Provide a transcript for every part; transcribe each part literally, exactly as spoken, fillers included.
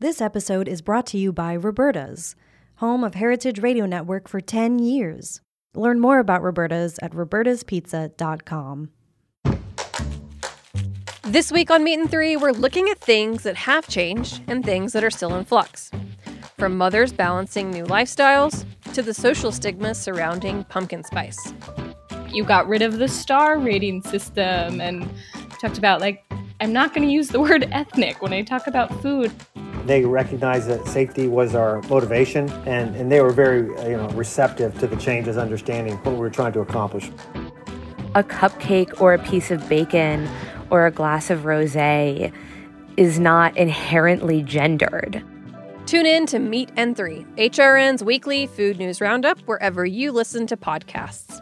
This episode is brought to you by Roberta's, home of Heritage Radio Network for ten years. Learn more about Roberta's at robertas pizza dot com. This week on Meat and Three, we're looking at things that have changed and things that are still in flux. From mothers balancing new lifestyles to the social stigma surrounding pumpkin spice. You got rid of the star rating system and talked about, like, I'm not going to use the word ethnic when I talk about food. They recognized that safety was our motivation, and, and they were very you know, receptive to the changes, understanding what we were trying to accomplish. A cupcake or a piece of bacon or a glass of rosé is not inherently gendered. Tune in to Meat and Three, H R N's weekly food news roundup, wherever you listen to podcasts.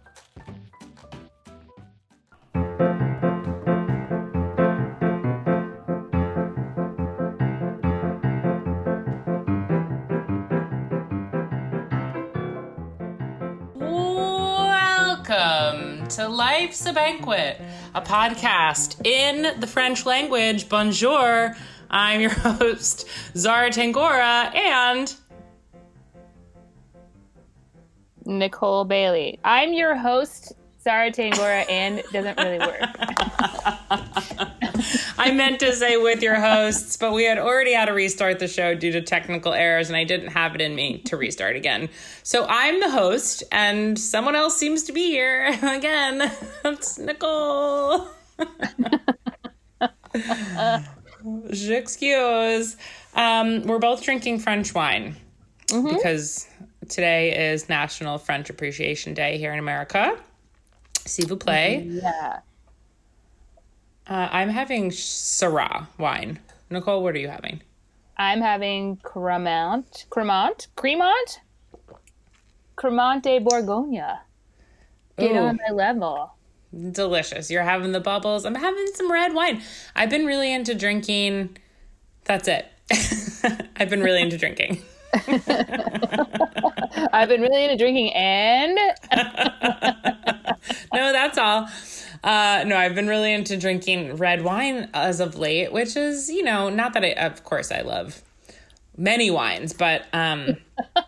Welcome to Life's a Banquet, a podcast in the French language. Bonjour. I'm your host, Zara Tangora, and Nicole Bailey. I'm your host, Zara Tangora, and it doesn't really work. I meant to say with your hosts, but we had already had to restart the show due to technical errors, and I didn't have it in me to restart again. So I'm the host, and someone else seems to be here again. It's Nicole. J'excuse. Um, we're both drinking French wine mm-hmm. because today is National French Appreciation Day here in America. S'il vous plaît. Yeah. Uh, I'm having Syrah wine. Nicole, what are you having? I'm having Cremant. Cremant? Cremant? Cremant de Bourgogne. Get Ooh. On my level. Delicious. You're having the bubbles. I'm having some red wine. I've been really into drinking. That's it. I've been really into drinking. I've been really into drinking and... No, that's all. Uh, no, I've been really into drinking red wine as of late, which is, you know, not that I, of course I love many wines, but um,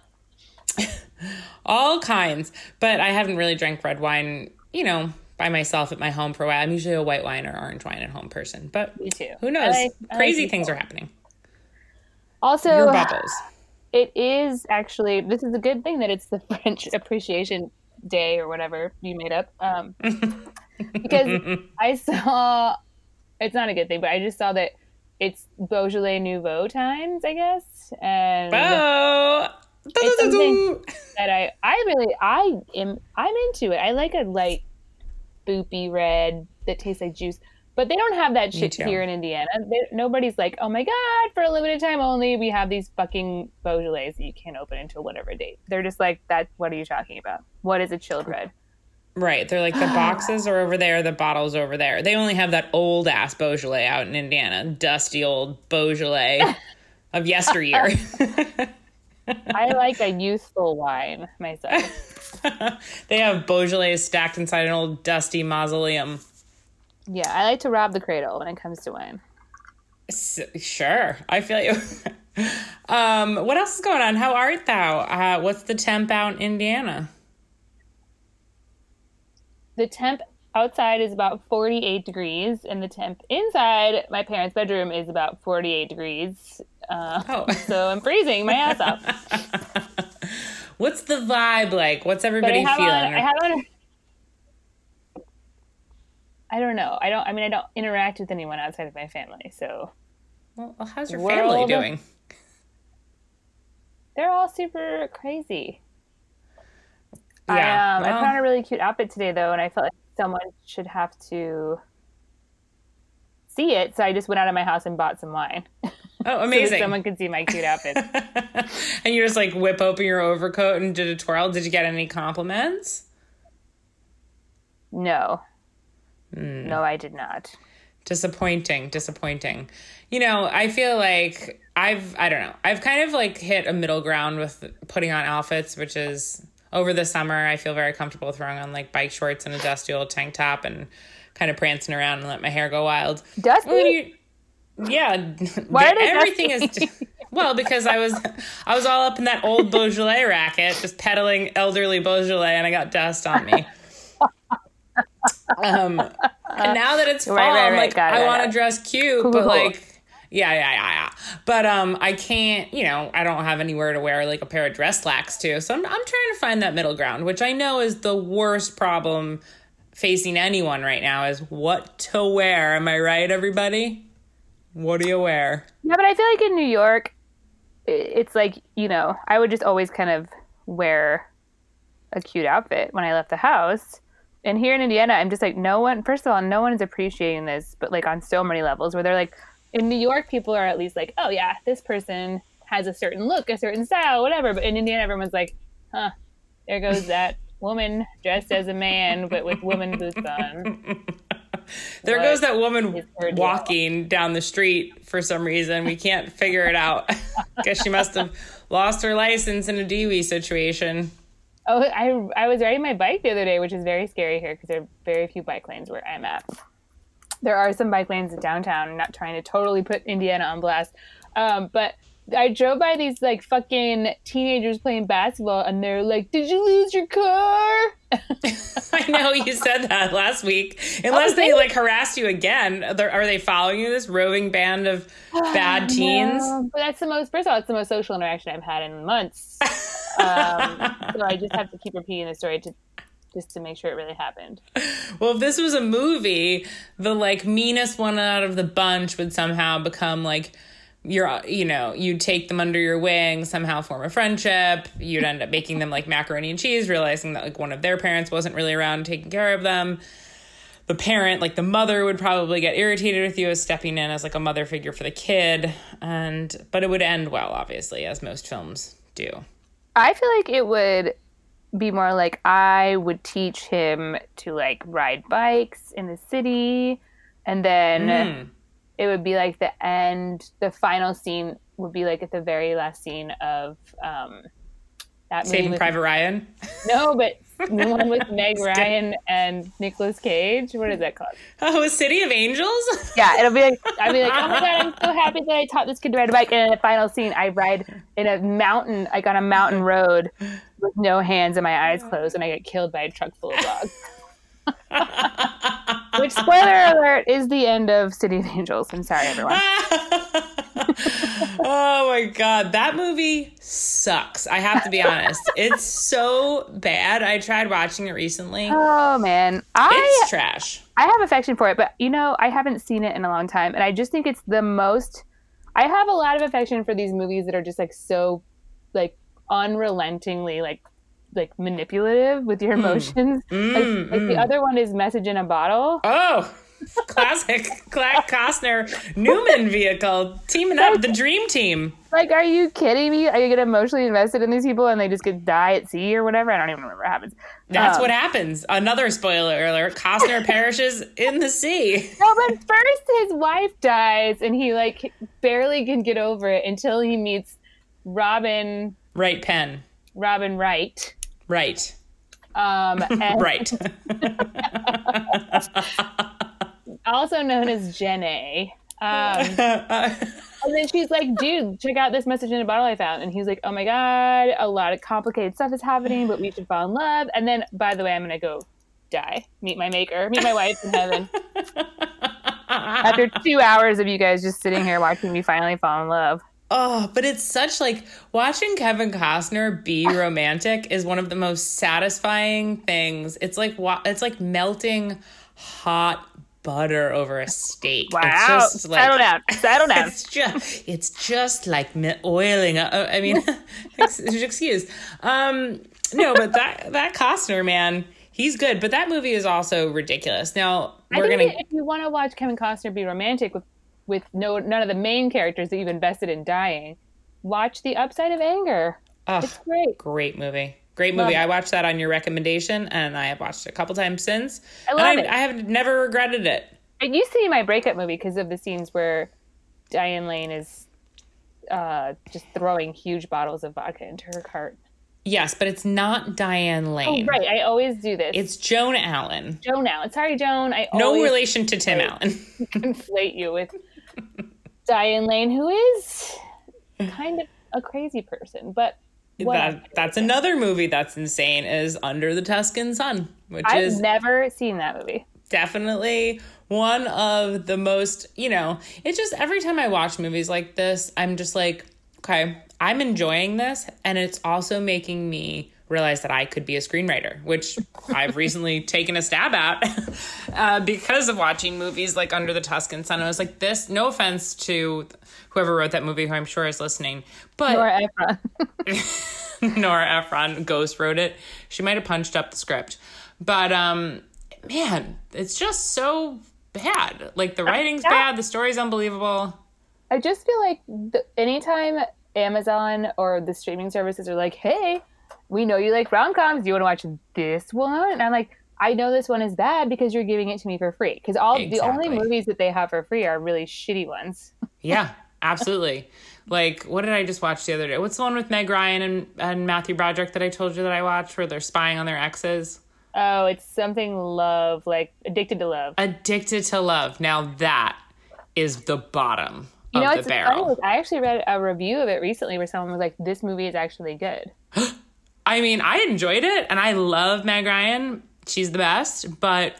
all kinds. But I haven't really drank red wine, you know, by myself at my home for a while. I'm usually a white wine or orange wine at home person, but me too. Who knows? I, I Crazy like things are happening. Also, your bubbles. It is actually, this is a good thing that it's the French Appreciation Day or whatever you made up. Um, because I saw, it's not a good thing, but I just saw that it's Beaujolais Nouveau times, I guess. And oh. it's something that I, I really, I am, I'm into it. I like a light, boopy red that tastes like juice. But they don't have that shit here in Indiana. They, nobody's like, oh my God, for a limited time only, we have these fucking Beaujolais that you can't open until whatever date. They're just like, that. What are you talking about? What is a chilled red? Right. They're like, the boxes are over there, the bottles over there. They only have that old ass Beaujolais out in Indiana. Dusty old Beaujolais of yesteryear. I like a youthful wine myself. They have Beaujolais stacked inside an old dusty mausoleum. Yeah, I like to rob the cradle when it comes to wine. S- sure, I feel you. um, what else is going on? How art thou? Uh, what's the temp out in Indiana? The temp outside is about forty-eight degrees, and the temp inside my parents' bedroom is about forty-eight degrees. Uh, oh. So I'm freezing my ass off. What's the vibe like? What's everybody I feeling? On, I have on. I don't know. I don't. I mean, I don't interact with anyone outside of my family. So, well, how's your family doing? They're all super crazy. Yeah, I, um, well, I put on a really cute outfit today, though, and I felt like someone should have to see it. So I just went out of my house and bought some wine. Oh, amazing! So that someone could see my cute outfit. And you just like whip open your overcoat and did a twirl. Did you get any compliments? No. Mm. No, I did not. Disappointing, disappointing. You know, I feel like I've, I don't know, I've kind of like hit a middle ground with putting on outfits, which is over the summer, I feel very comfortable throwing on like bike shorts and a dusty old tank top and kind of prancing around and let my hair go wild. Dusty? You, Yeah. Why are they everything dusty? is well, because I was I was all up in that old Beaujolais racket, just peddling elderly Beaujolais, and I got dust on me. um, and now that it's fall, Right, right, I'm right. like, Got it, I got want it. to dress cute, Cool, but cool. like, yeah, yeah, yeah, yeah. But um, I can't, you know, I don't have anywhere to wear like a pair of dress slacks too. So I'm I'm trying to find that middle ground, which I know is the worst problem facing anyone right now, is what to wear. Am I right, everybody? What do you wear? Yeah, but I feel like in New York, i- it's like, you know, I would just always kind of wear a cute outfit when I left the house. And here in Indiana, I'm just like, no one, first of all, no one is appreciating this, but like on so many levels where they're like, in New York, people are at least like, oh yeah, this person has a certain look, a certain style, whatever. But in Indiana, everyone's like, huh, there goes that woman dressed as a man, but with woman boots on. There What goes that woman is her deal? walking down the street for some reason. We can't figure it out. Guess she must have lost her license in a D W I situation. Oh, I I was riding my bike the other day, which is very scary here because there are very few bike lanes where I'm at. There are some bike lanes in downtown. I'm not trying to totally put Indiana on blast, um, but I drove by these like fucking teenagers playing basketball, and they're like, "Did you lose your car?" I know you said that last week. Unless Oh, they really? like harass you again, are they- are they following you? This roving band of bad teens? No, but that's the most. First of all, it's the most social interaction I've had in months. um, so I just have to keep repeating the story to just to make sure it really happened. Well, if this was a movie, the like meanest one out of the bunch would somehow become like, you're, you know, you'd take them under your wing, somehow form a friendship. You'd end up making them like macaroni and cheese, realizing that like one of their parents wasn't really around taking care of them. The parent, like the mother, would probably get irritated with you as stepping in as like a mother figure for the kid. And, but it would end well, obviously, as most films do. I feel like it would be more like I would teach him to like ride bikes in the city, and then Mm. it would be like the end, the final scene would be like at the very last scene of um, that movie Saving with, Private Ryan. no, but the one with Meg Ryan and Nicolas Cage. What is that called? Oh, a City of Angels? Yeah, it'll be like I'll be like, oh my god, I'm so happy that I taught this kid to ride a bike. And in the final scene, I ride in a mountain, like on a mountain road, with no hands and my eyes closed, and I get killed by a truck full of dogs. Which, spoiler alert, is the end of City of Angels. I'm sorry, everyone. Oh my god, that movie sucks. I have to be honest. It's so bad. I tried watching it recently. Oh man, I It's trash. I have affection for it, but you know, I haven't seen it in a long time, and I just think it's the most. I have a lot of affection for these movies that are just like so, like unrelentingly like like manipulative with your emotions. Mm, like, like the mm. other one is Message in a Bottle. Oh, classic Clark Costner Newman vehicle teaming up, the dream team. Like, are you kidding me? I get emotionally invested in these people and they just get die at sea or whatever. I don't even remember what happens. That's Um, what happens. Another spoiler alert. Costner perishes in the sea. No, but first his wife dies and he like barely can get over it until he meets Robin Right, Penn. Robin Wright. Right. Um, and Right. also known as Jenny. Um, and then she's like, dude, check out this Message in a Bottle I found. And he's like, oh my God, a lot of complicated stuff is happening, but we should fall in love. And then, by the way, I'm going to go die, meet my maker, meet my wife in heaven. After two hours of you guys just sitting here watching me finally fall in love. Oh, but it's such like watching Kevin Costner be romantic is one of the most satisfying things. It's like wa- it's like melting hot butter over a steak. Wow. It's just like, Settle down. Settle down. It's just it's just like me- oiling. Uh, I mean, ex- excuse. Um, no, but that that Costner man, he's good. But that movie is also ridiculous. Now I we're think gonna. that if you want to watch Kevin Costner be romantic with, with no none of the main characters that you've invested in dying, watch The Upside of Anger. Oh, It's great. Great movie. Great Love movie. it. I watched that on your recommendation, and I have watched it a couple times since. I love and it. I, I have never regretted it. It used to be my breakup movie because of the scenes where Diane Lane is uh, just throwing huge bottles of vodka into her cart. Yes, but it's not Diane Oh, Lane. right. I always do this. It's Joan Allen. Joan Allen. Sorry, Joan. I No always relation to Tim Right. Allen. conflate you with Diane Lane, who is kind of a crazy person, but that, that's another movie that's insane, is Under the Tuscan Sun, which I've is never seen that movie. Definitely one of the most, you know, it's just every time I watch movies like this, I'm just like, okay, I'm enjoying this. And it's also making me realize that I could be a screenwriter, which I've recently taken a stab at uh, because of watching movies like Under the Tuscan Sun. I was like, this, no offense to whoever wrote that movie, who I'm sure is listening, but Nora Ephron. Nora Ephron, Ghost wrote it. She might have punched up the script, but um, man, it's just so bad. Like the writing's yeah. bad, the story's unbelievable. I just feel like the, anytime Amazon or the streaming services are like, hey, we know you like rom-coms, do you want to watch this one? And I'm like, I know this one is bad because you're giving it to me for free. Because all exactly. the only movies that they have for free are really shitty ones. Yeah, absolutely. Like, what did I just watch the other day? What's the one with Meg Ryan and, and Matthew Broderick that I told you that I watched where they're spying on their exes? Oh, it's something love, like Addicted to Love. Addicted to Love. Now that is the bottom you know, of the barrel. Funny, I actually read a review of it recently where someone was like, this movie is actually good. I mean, I enjoyed it, and I love Meg Ryan. She's the best, but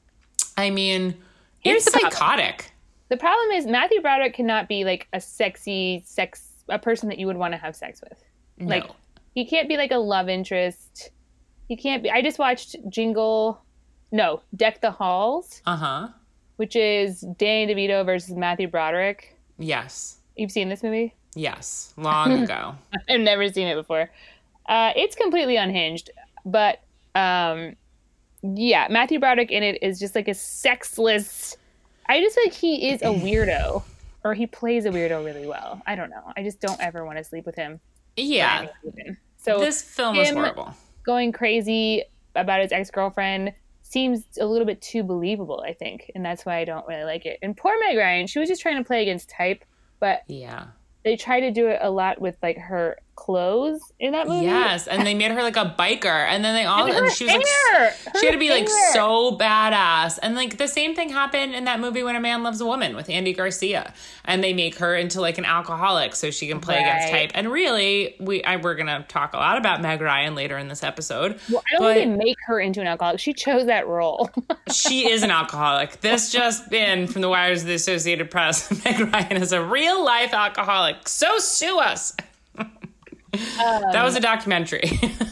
I mean, Here's it's the psychotic. Problem. The problem is Matthew Broderick cannot be like a sexy sex, a person that you would want to have sex with. No. Like, he can't be like a love interest. He can't be. I just watched Jingle, no, Deck the Halls. Uh huh. Which is Danny DeVito versus Matthew Broderick. Yes. You've seen this movie? Yes, long ago. I've never seen it before. Uh, it's completely unhinged, but um, yeah, Matthew Broderick in it is just like a sexless. I just feel like he is a weirdo, or he plays a weirdo really well. I don't know. I just don't ever want to sleep with him. Yeah. So this film is horrible. Going crazy about his ex-girlfriend seems a little bit too believable, I think, and that's why I don't really like it. And poor Meg Ryan, she was just trying to play against type, but yeah. They try to do it a lot with like her clothes in that movie. Yes, and they made her like a biker, and then they all and, and she was hair, like she had to be hair. like so badass. And like the same thing happened in that movie When a Man Loves a Woman with Andy Garcia, and they make her into like an alcoholic so she can play right. against type. And really, we I, we're gonna talk a lot about Meg Ryan later in this episode. Well, I don't but think they make her into an alcoholic. She chose that role. She is an alcoholic. This just in from the wires of the Associated Press. Meg Ryan is a real life alcoholic. So sue us. Um, that was a documentary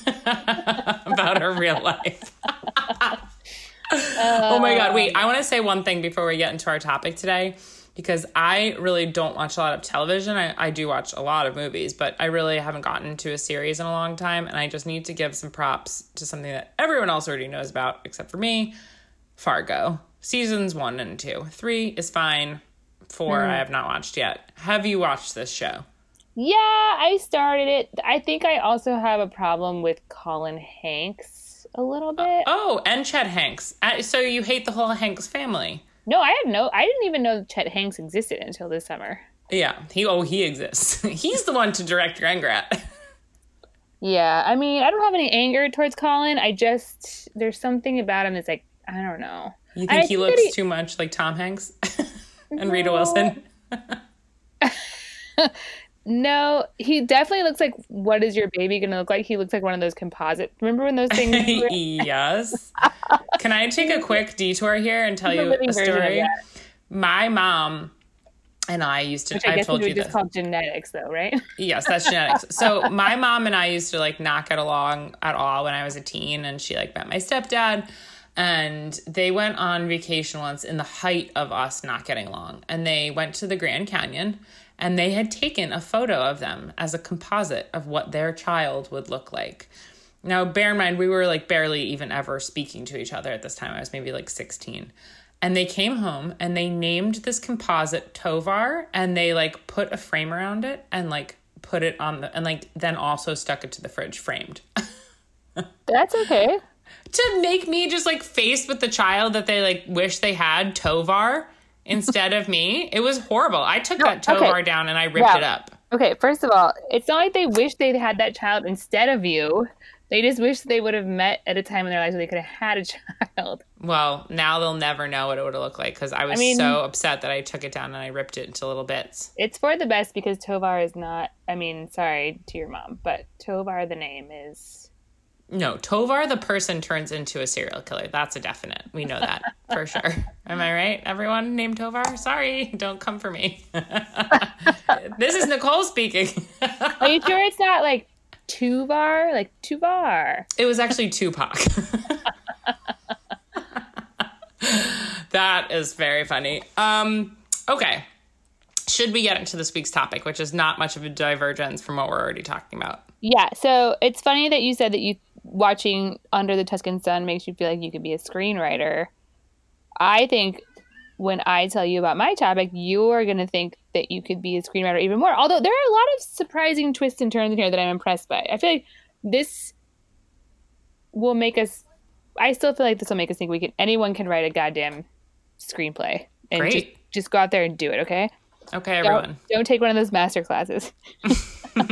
about her real life. uh, oh my God. Wait, I want to say one thing before we get into our topic today, because I really don't watch a lot of television. I, I do watch a lot of movies, but I really haven't gotten into a series in a long time. And I just need to give some props to something that everyone else already knows about, except for me. Fargo. Seasons one and two. Three is fine. Four, mm. I have not watched yet. Have you watched this show? Yeah, I started it. I think I also have a problem with Colin Hanks a little bit. Uh, oh, and Chet Hanks. Uh, so you hate the whole Hanks family? No, I had no. I didn't even know Chet Hanks existed until this summer. Yeah, he. Oh, he exists. He's the one to direct Rengrat. Yeah, I mean, I don't have any anger towards Colin. I just there's something about him that's like I don't know. You think I he think looks he... too much like Tom Hanks and no. Rita Wilson? No, he definitely looks like, what is your baby going to look like? He looks like one of those composite. Remember when those things were? Yes. Can I take a quick detour here and tell you a story? My mom and I used to, Which I I've guess told we you just this. call genetics though, right? Yes, that's genetics. So my mom and I used to like not get along at all when I was a teen, and she like met my stepdad. And they went on vacation once in the height of us not getting along. And they went to the Grand Canyon, and they had taken a photo of them as a composite of what their child would look like. Now, bear in mind, we were like barely even ever speaking to each other at this time. I was maybe like sixteen. And they came home and they named this composite Tovar, and they like put a frame around it and like put it on the, and like then also stuck it to the fridge framed. That's okay. To make me just like faced with the child that they like wish they had, Tovar, instead of me. It was horrible. I took no, that Tovar okay. down and I ripped yeah. it up. Okay, first of all, it's not like they wish they had that child instead of you. They just wish they would have met at a time in their lives where they could have had a child. Well, now they'll never know what it would have looked like because I was I mean, so upset that I took it down and I ripped it into little bits. It's for the best because Tovar is not, I mean, sorry to your mom, but Tovar, the name, is... No, Tovar, the person, turns into a serial killer. That's a definite. We know that for sure. Am I right? Everyone named Tovar? Sorry, don't come for me. This is Nicole speaking. Are you sure it's not like Tuvar? Like Tuvar? It was actually Tupac. That is very funny. Um, okay. Should we get into this week's topic, which is not much of a divergence from what we're already talking about? Yeah, so it's funny that you said that you watching Under the Tuscan Sun makes you feel like you could be a screenwriter. I think when I tell you about my topic, you're going to think that you could be a screenwriter even more. Although there are a lot of surprising twists and turns in here that I'm impressed by. I feel like this will make us... I still feel like this will make us think we can. Anyone can write a goddamn screenplay. And Great. Just, just go out there and do it, okay? Okay, everyone. Don't, don't take one of those master classes. So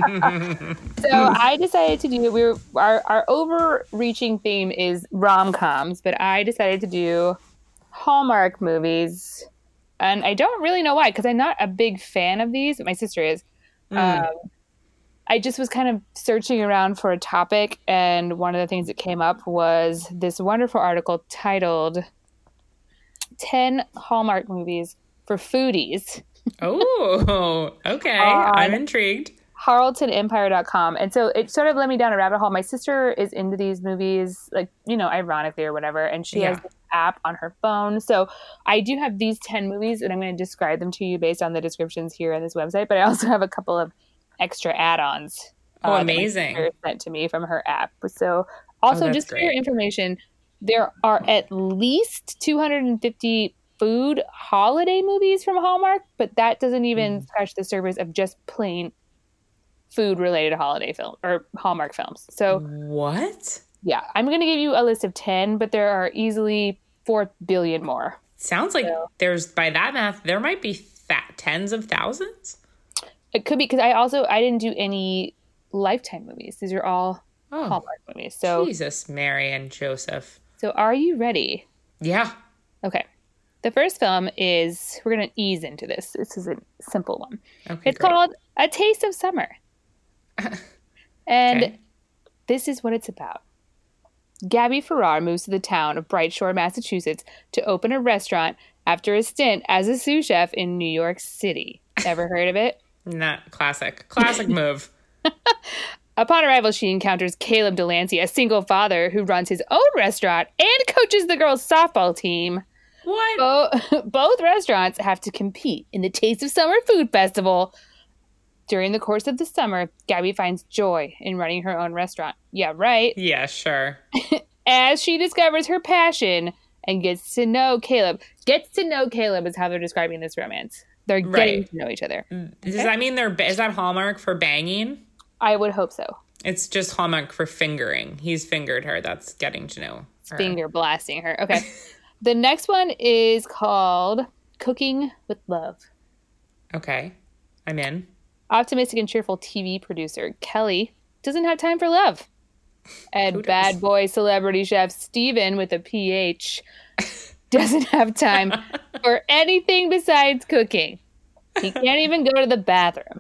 I decided to do, we were, our, our overreaching theme is rom-coms, but I decided to do Hallmark movies. And I don't really know why, because I'm not a big fan of these, but my sister is. Mm. Um, I just was kind of searching around for a topic, and one of the things that came up was this wonderful article titled ten Hallmark Movies for Foodies. Oh, okay. I'm intrigued. Harleton Empire dot com. And so it sort of led me down a rabbit hole. My sister is into these movies, like, you know, ironically or whatever, and she yeah. has this app on her phone. So I do have these ten movies, and I'm going to describe them to you based on the descriptions here on this website. But I also have a couple of extra add-ons. Oh, uh, amazing. That my sister sent to me from her app. So also, oh, just great. For your information, there are at least two hundred fifty food holiday movies from Hallmark, but that doesn't even mm. scratch the surface of just plain food related holiday film or Hallmark films. So what? Yeah, I'm going to give you a list of ten, but there are easily four billion more. Sounds like so, there's, by that math, there might be fat tens of thousands. It could be, because I also, I didn't do any Lifetime movies. These are all oh, Hallmark movies. So Jesus, Mary and Joseph. So are you ready? Yeah. Okay. The first film is, we're going to ease into this. This is a simple one. Okay, it's great. called A Taste of Summer. And okay. This is what it's about. Gabby Farrar moves to the town of Bright Shore, Massachusetts to open a restaurant after a stint as a sous chef in New York City. Ever heard of it? Not classic. Classic move. Upon arrival, she encounters Caleb Delancey, a single father who runs his own restaurant and coaches the girls' softball team. What? Bo- both restaurants have to compete in the Taste of Summer Food Festival. During the course of the summer, Gabby finds joy in running her own restaurant. Yeah, right? Yeah, sure. As she discovers her passion and gets to know Caleb. Gets to know Caleb is how they're describing this romance. They're getting right. to know each other. Does okay? that mean they're, is that Hallmark for banging? I would hope so. It's just Hallmark for fingering. He's fingered her. That's getting to know her. Finger blasting her. Okay. The next one is called Cooking with Love. Okay. I'm in. Optimistic and cheerful T V producer Kelly doesn't have time for love. And bad boy celebrity chef Steven with a P H doesn't have time for anything besides cooking. He can't even go to the bathroom.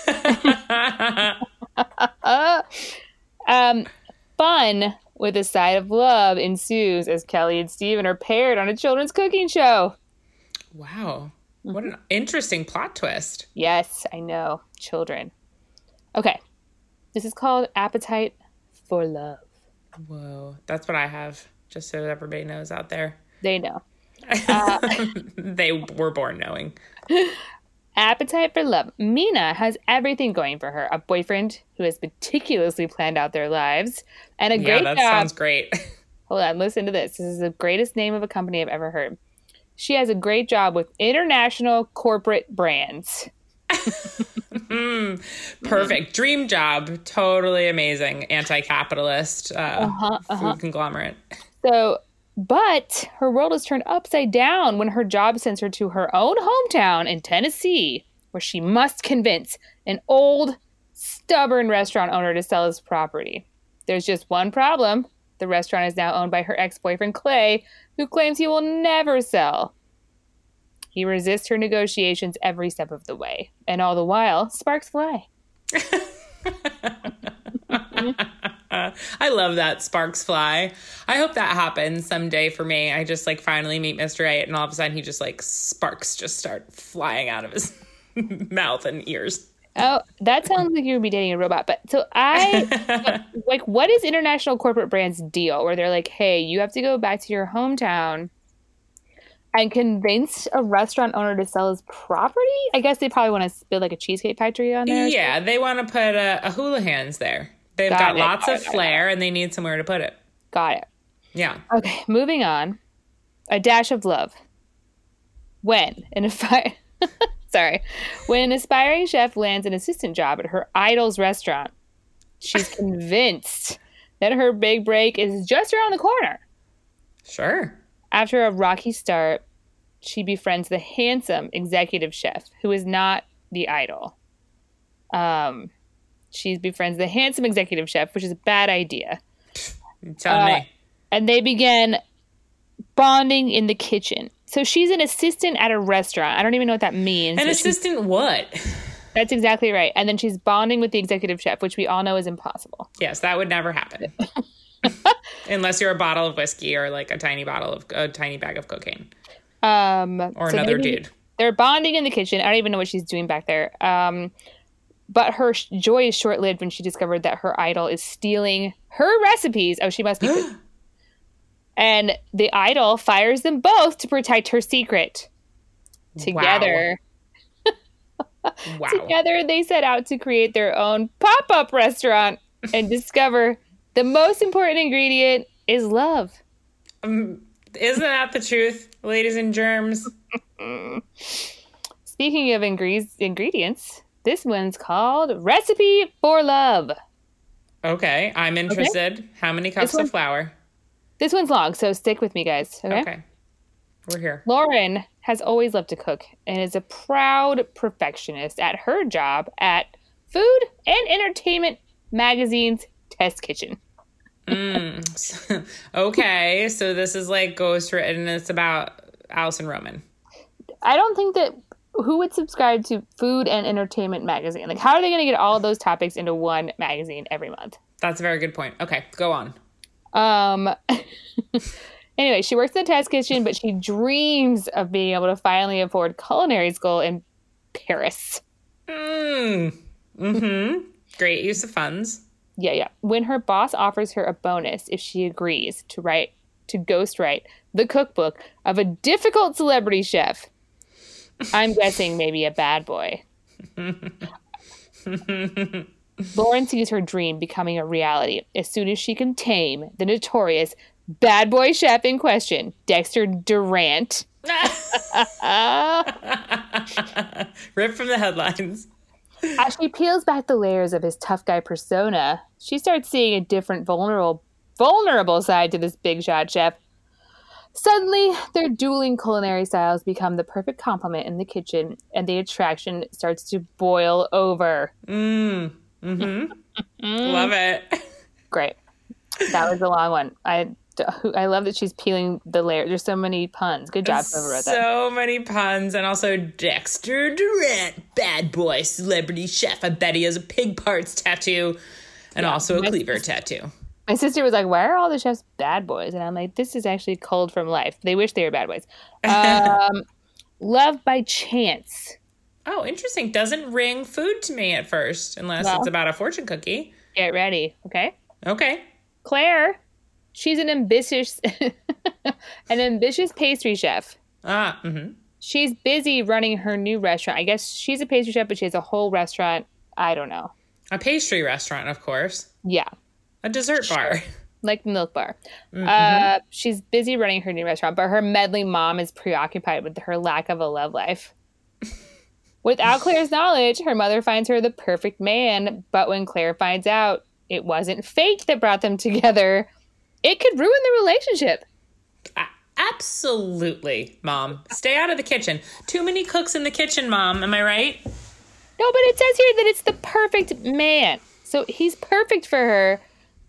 um, fun with a side of love ensues as Kelly and Steven are paired on a children's cooking show. Wow. What an interesting plot twist. Yes, I know. Children. Okay. This is called Appetite for Love. Whoa. That's what I have, just so everybody knows out there. They know. Uh, they were born knowing. Appetite for Love. Mina has everything going for her. A boyfriend who has meticulously planned out their lives. And a yeah, great that job. sounds great. Hold on, listen to this. This is the greatest name of a company I've ever heard. She has a great job with international corporate brands. mm, perfect. Dream job. Totally amazing. Anti-capitalist uh, uh-huh, uh-huh. food conglomerate. So, but her world is turned upside down when her job sends her to her own hometown in Tennessee, where she must convince an old, stubborn restaurant owner to sell his property. There's just one problem. The restaurant is now owned by her ex-boyfriend, Clay, who claims he will never sell. He resists her negotiations every step of the way. And all the while, sparks fly. I love that, sparks fly. I hope that happens someday for me. I just like finally meet Mister Right, and all of a sudden he just like sparks just start flying out of his mouth and ears. Oh, that sounds like you would be dating a robot. But so I, like, what is International Corporate Brands' deal? Where they're like, hey, you have to go back to your hometown and convince a restaurant owner to sell his property? I guess they probably want to build like a Cheesecake Factory on there. Yeah, they want to put a, a Houlihan's there. They've got, got lots got of it, flair, it. and they need somewhere to put it. Got it. Yeah. Okay, moving on. A dash of love. When an aspire, sorry, when an aspiring chef lands an assistant job at her idol's restaurant, she's convinced that her big break is just around the corner. Sure. After a rocky start, she befriends the handsome executive chef who is not the idol. Um. She befriends the handsome executive chef, which is a bad idea. Tell uh, me. And they begin bonding in the kitchen. So she's an assistant at a restaurant. I don't even know what that means. An assistant what? That's exactly right. And then she's bonding with the executive chef, which we all know is impossible. Yes, that would never happen. Unless you're a bottle of whiskey or like a tiny bottle of a tiny bag of cocaine. Um, or so another dude. They're bonding in the kitchen. I don't even know what she's doing back there. Um, But her sh- joy is short-lived when she discovered that her idol is stealing her recipes. Oh, she must be good. And the idol fires them both to protect her secret. Together. Wow. Wow. Together, they set out to create their own pop-up restaurant and discover the most important ingredient is love. Um, isn't that the truth, ladies and germs? Speaking of ingre- ingredients... This one's called Recipe for Love. Okay, I'm interested. Okay. How many cups of flour? This one's long, so stick with me, guys. Okay? Okay. We're here. Lauren has always loved to cook and is a proud perfectionist at her job at Food and Entertainment Magazine's Test Kitchen. mm. Okay, so this is like ghost written and it's about Alison Roman. I don't think that... Who would subscribe to Food and Entertainment Magazine? Like, how are they going to get all of those topics into one magazine every month? That's a very good point. Okay, go on. Um. Anyway, she works in the test kitchen, but she dreams of being able to finally afford culinary school in Paris. Mm. Mm-hmm. Great use of funds. Yeah, yeah. When her boss offers her a bonus if she agrees to write, to ghostwrite the cookbook of a difficult celebrity chef, I'm guessing maybe a bad boy. Lauren sees her dream becoming a reality as soon as she can tame the notorious bad boy chef in question, Dexter Durant. Ripped from the headlines. As she peels back the layers of his tough guy persona, she starts seeing a different vulnerable, vulnerable side to this big shot chef. Suddenly, their dueling culinary styles become the perfect complement in the kitchen, and the attraction starts to boil over. Mm. Mm-hmm. Love it. Great. That was a long one. I, I love that she's peeling the layer. There's so many puns. Good job, whoever wrote that. So many puns. And also Dexter Durant, bad boy, celebrity chef. I bet he has a pig parts tattoo and yeah, also a cleaver sister, tattoo. My sister was like, why are all the chefs bad boys? And I'm like, this is actually culled from life. They wish they were bad boys. Um, Love by Chance. Oh, interesting. Doesn't ring food to me at first, unless well, it's about a fortune cookie. Get ready, okay? Okay. Claire, she's an ambitious, an ambitious pastry chef. Ah, mm-hmm. She's busy running her new restaurant. I guess she's a pastry chef, but she has a whole restaurant. I don't know. A pastry restaurant, of course. Yeah. A dessert sure. bar. Like the Milk Bar. Mm-hmm. Uh, she's busy running her new restaurant, but her meddling mom is preoccupied with her lack of a love life. Without Claire's knowledge, her mother finds her the perfect man, but when Claire finds out it wasn't fate that brought them together, it could ruin the relationship. Uh, absolutely, Mom. Stay out of the kitchen. Too many cooks in the kitchen, Mom. Am I right? No, but it says here that it's the perfect man. So he's perfect for her.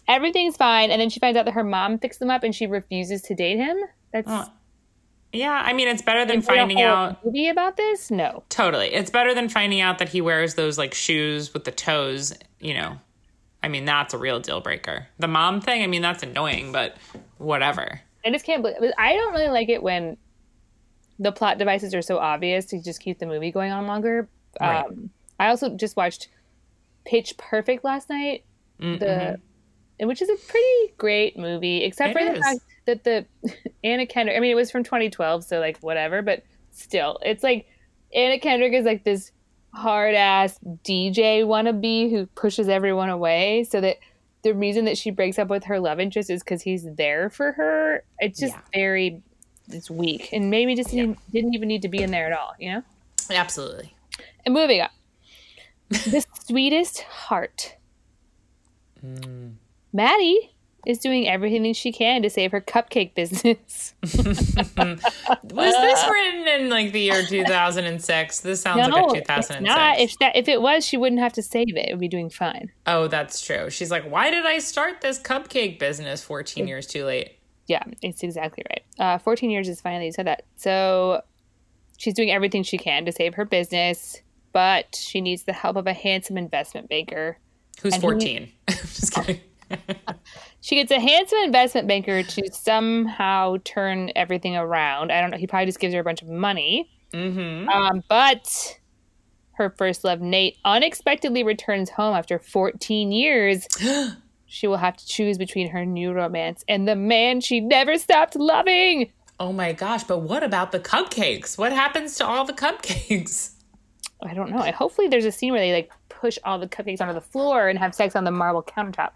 everything's fine. And then she finds out that her mom fixed them up and she refuses to date him. That's uh, yeah. I mean, it's better than Is there a finding whole out. movie about this? No. Totally. It's better than finding out that he wears those like shoes with the toes, you know. I mean, that's a real deal breaker. The mom thing, I mean, that's annoying, but whatever. I just can't believe I don't really like it when the plot devices are so obvious to just keep the movie going on longer. Right. Um, I also just watched Pitch Perfect last night, Mm-hmm. the which is a pretty great movie, except It for is. the fact that the Anna Kendrick, I mean, it was from twenty twelve, so like whatever, but still, it's like Anna Kendrick is like this hard ass D J wannabe who pushes everyone away, so that the reason that she breaks up with her love interest is because he's there for her. It's just Yeah. very, it's weak, and maybe just Yeah. didn't, didn't even need to be in there at all, you know? Absolutely. And moving on. The Sweetest Heart. Mm. Maddie is doing everything she can to save her cupcake business. Was this written in like the year two thousand six? This sounds no, like a two thousand six. it's not. If that if it was, she wouldn't have to save it. It would be doing fine. Oh, that's true. She's like, why did I start this cupcake business fourteen years too late? Yeah, it's exactly right. Uh, fourteen years is finally you said that. So she's doing everything she can to save her business, but she needs the help of a handsome investment banker. Who's And he- fourteen? Just kidding. She gets a handsome investment banker to somehow turn everything around. I don't know. He probably just gives her a bunch of money. Mm-hmm. Um, but her first love, Nate, unexpectedly returns home after fourteen years. She will have to choose between her new romance and the man she never stopped loving. Oh my gosh, but what about the cupcakes? What happens to all the cupcakes? I don't know. I hopefully there's a scene where they like push all the cupcakes onto the floor and have sex on the marble countertop.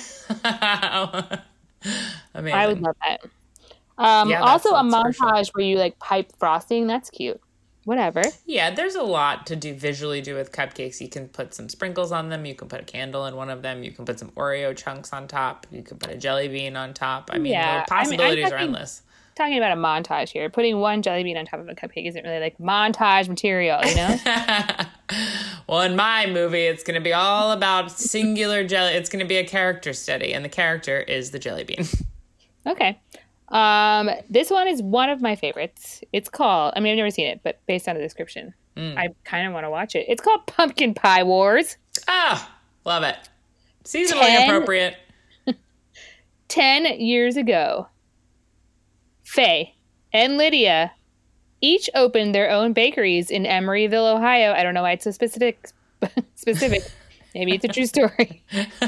Amazing. I would love that. Um, Yeah, that also, a sounds for sure. montage where you like pipe frosting. That's cute. Whatever. Yeah, there's a lot to do visually do with cupcakes. You can put some sprinkles on them. You can put a candle in one of them. You can put some Oreo chunks on top. You can put a jelly bean on top. I mean, Yeah, the I mean, I'm possibilities are talking- endless. Talking about a montage here. Putting one jelly bean on top of a cupcake isn't really like montage material, you know? Well, in my movie, it's going to be all about singular jelly. It's going to be a character study, and the character is the jelly bean. Okay. Um, this one is one of my favorites. It's called, I mean, I've never seen it, but based on the description, Mm. I kind of want to watch it. It's called Pumpkin Pie Wars. Ah, love it. Seasonally Ten- appropriate. Ten years ago, Faye and Lydia each opened their own bakeries in Emeryville, Ohio. I don't know why it's so specific. specific. Maybe it's a true story.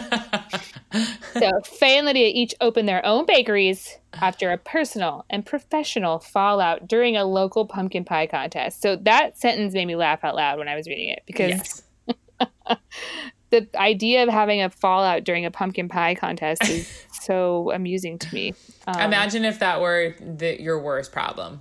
So Faye and Lydia each opened their own bakeries after a personal and professional fallout during a local pumpkin pie contest. So that sentence made me laugh out loud when I was reading it because Yes. the idea of having a fallout during a pumpkin pie contest is so amusing to me. Um, Imagine if that were the, your worst problem.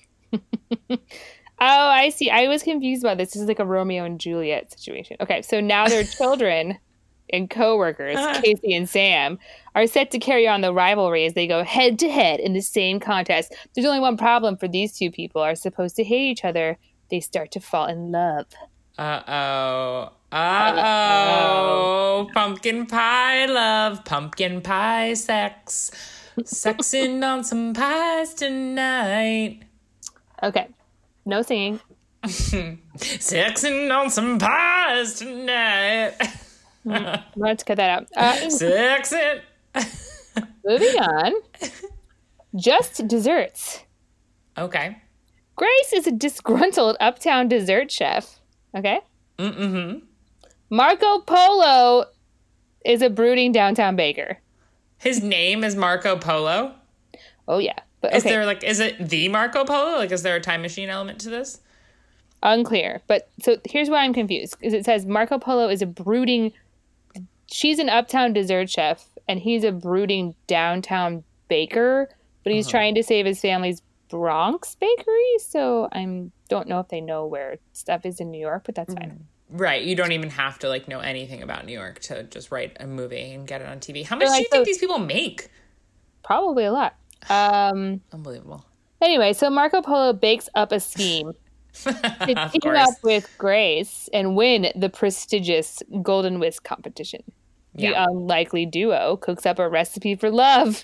Oh, I see. I was confused about this. This is like a Romeo and Juliet situation. Okay, so now their children and co-workers, Casey and Sam, are set to carry on the rivalry as they go head to head in the same contest. There's only one problem for these two people are supposed to hate each other. They start to fall in love. Uh-oh. Uh-oh. Pumpkin pie love. Pumpkin pie sex. Sexing on some pies tonight. Okay, no singing. Sexing on some pies tonight. Let's cut that out. Uh, Sexing. moving on. Just desserts. Okay. Grace is a disgruntled uptown dessert chef. Okay. Mm-hmm. Marco Polo is a brooding downtown baker. His name is Marco Polo. Oh yeah, but Is okay, there like, is it the Marco Polo? Like, is there a time machine element to this? unclear. But so here's why I'm confused: is it says Marco Polo is a brooding. She's an uptown dessert chef, and he's a brooding downtown baker. But he's Uh-huh. trying to save his family's Bronx bakery. So I don't know if they know where stuff is in New York, but that's fine. Right. You don't even have to like know anything about New York to just write a movie and get it on T V. How much like do you think the- these people make? Probably a lot. Um. Unbelievable. Anyway, so Marco Polo bakes up a scheme to Of team course. up with Grace and win the prestigious Golden Whisk competition. The Yeah. unlikely duo cooks up a recipe for love.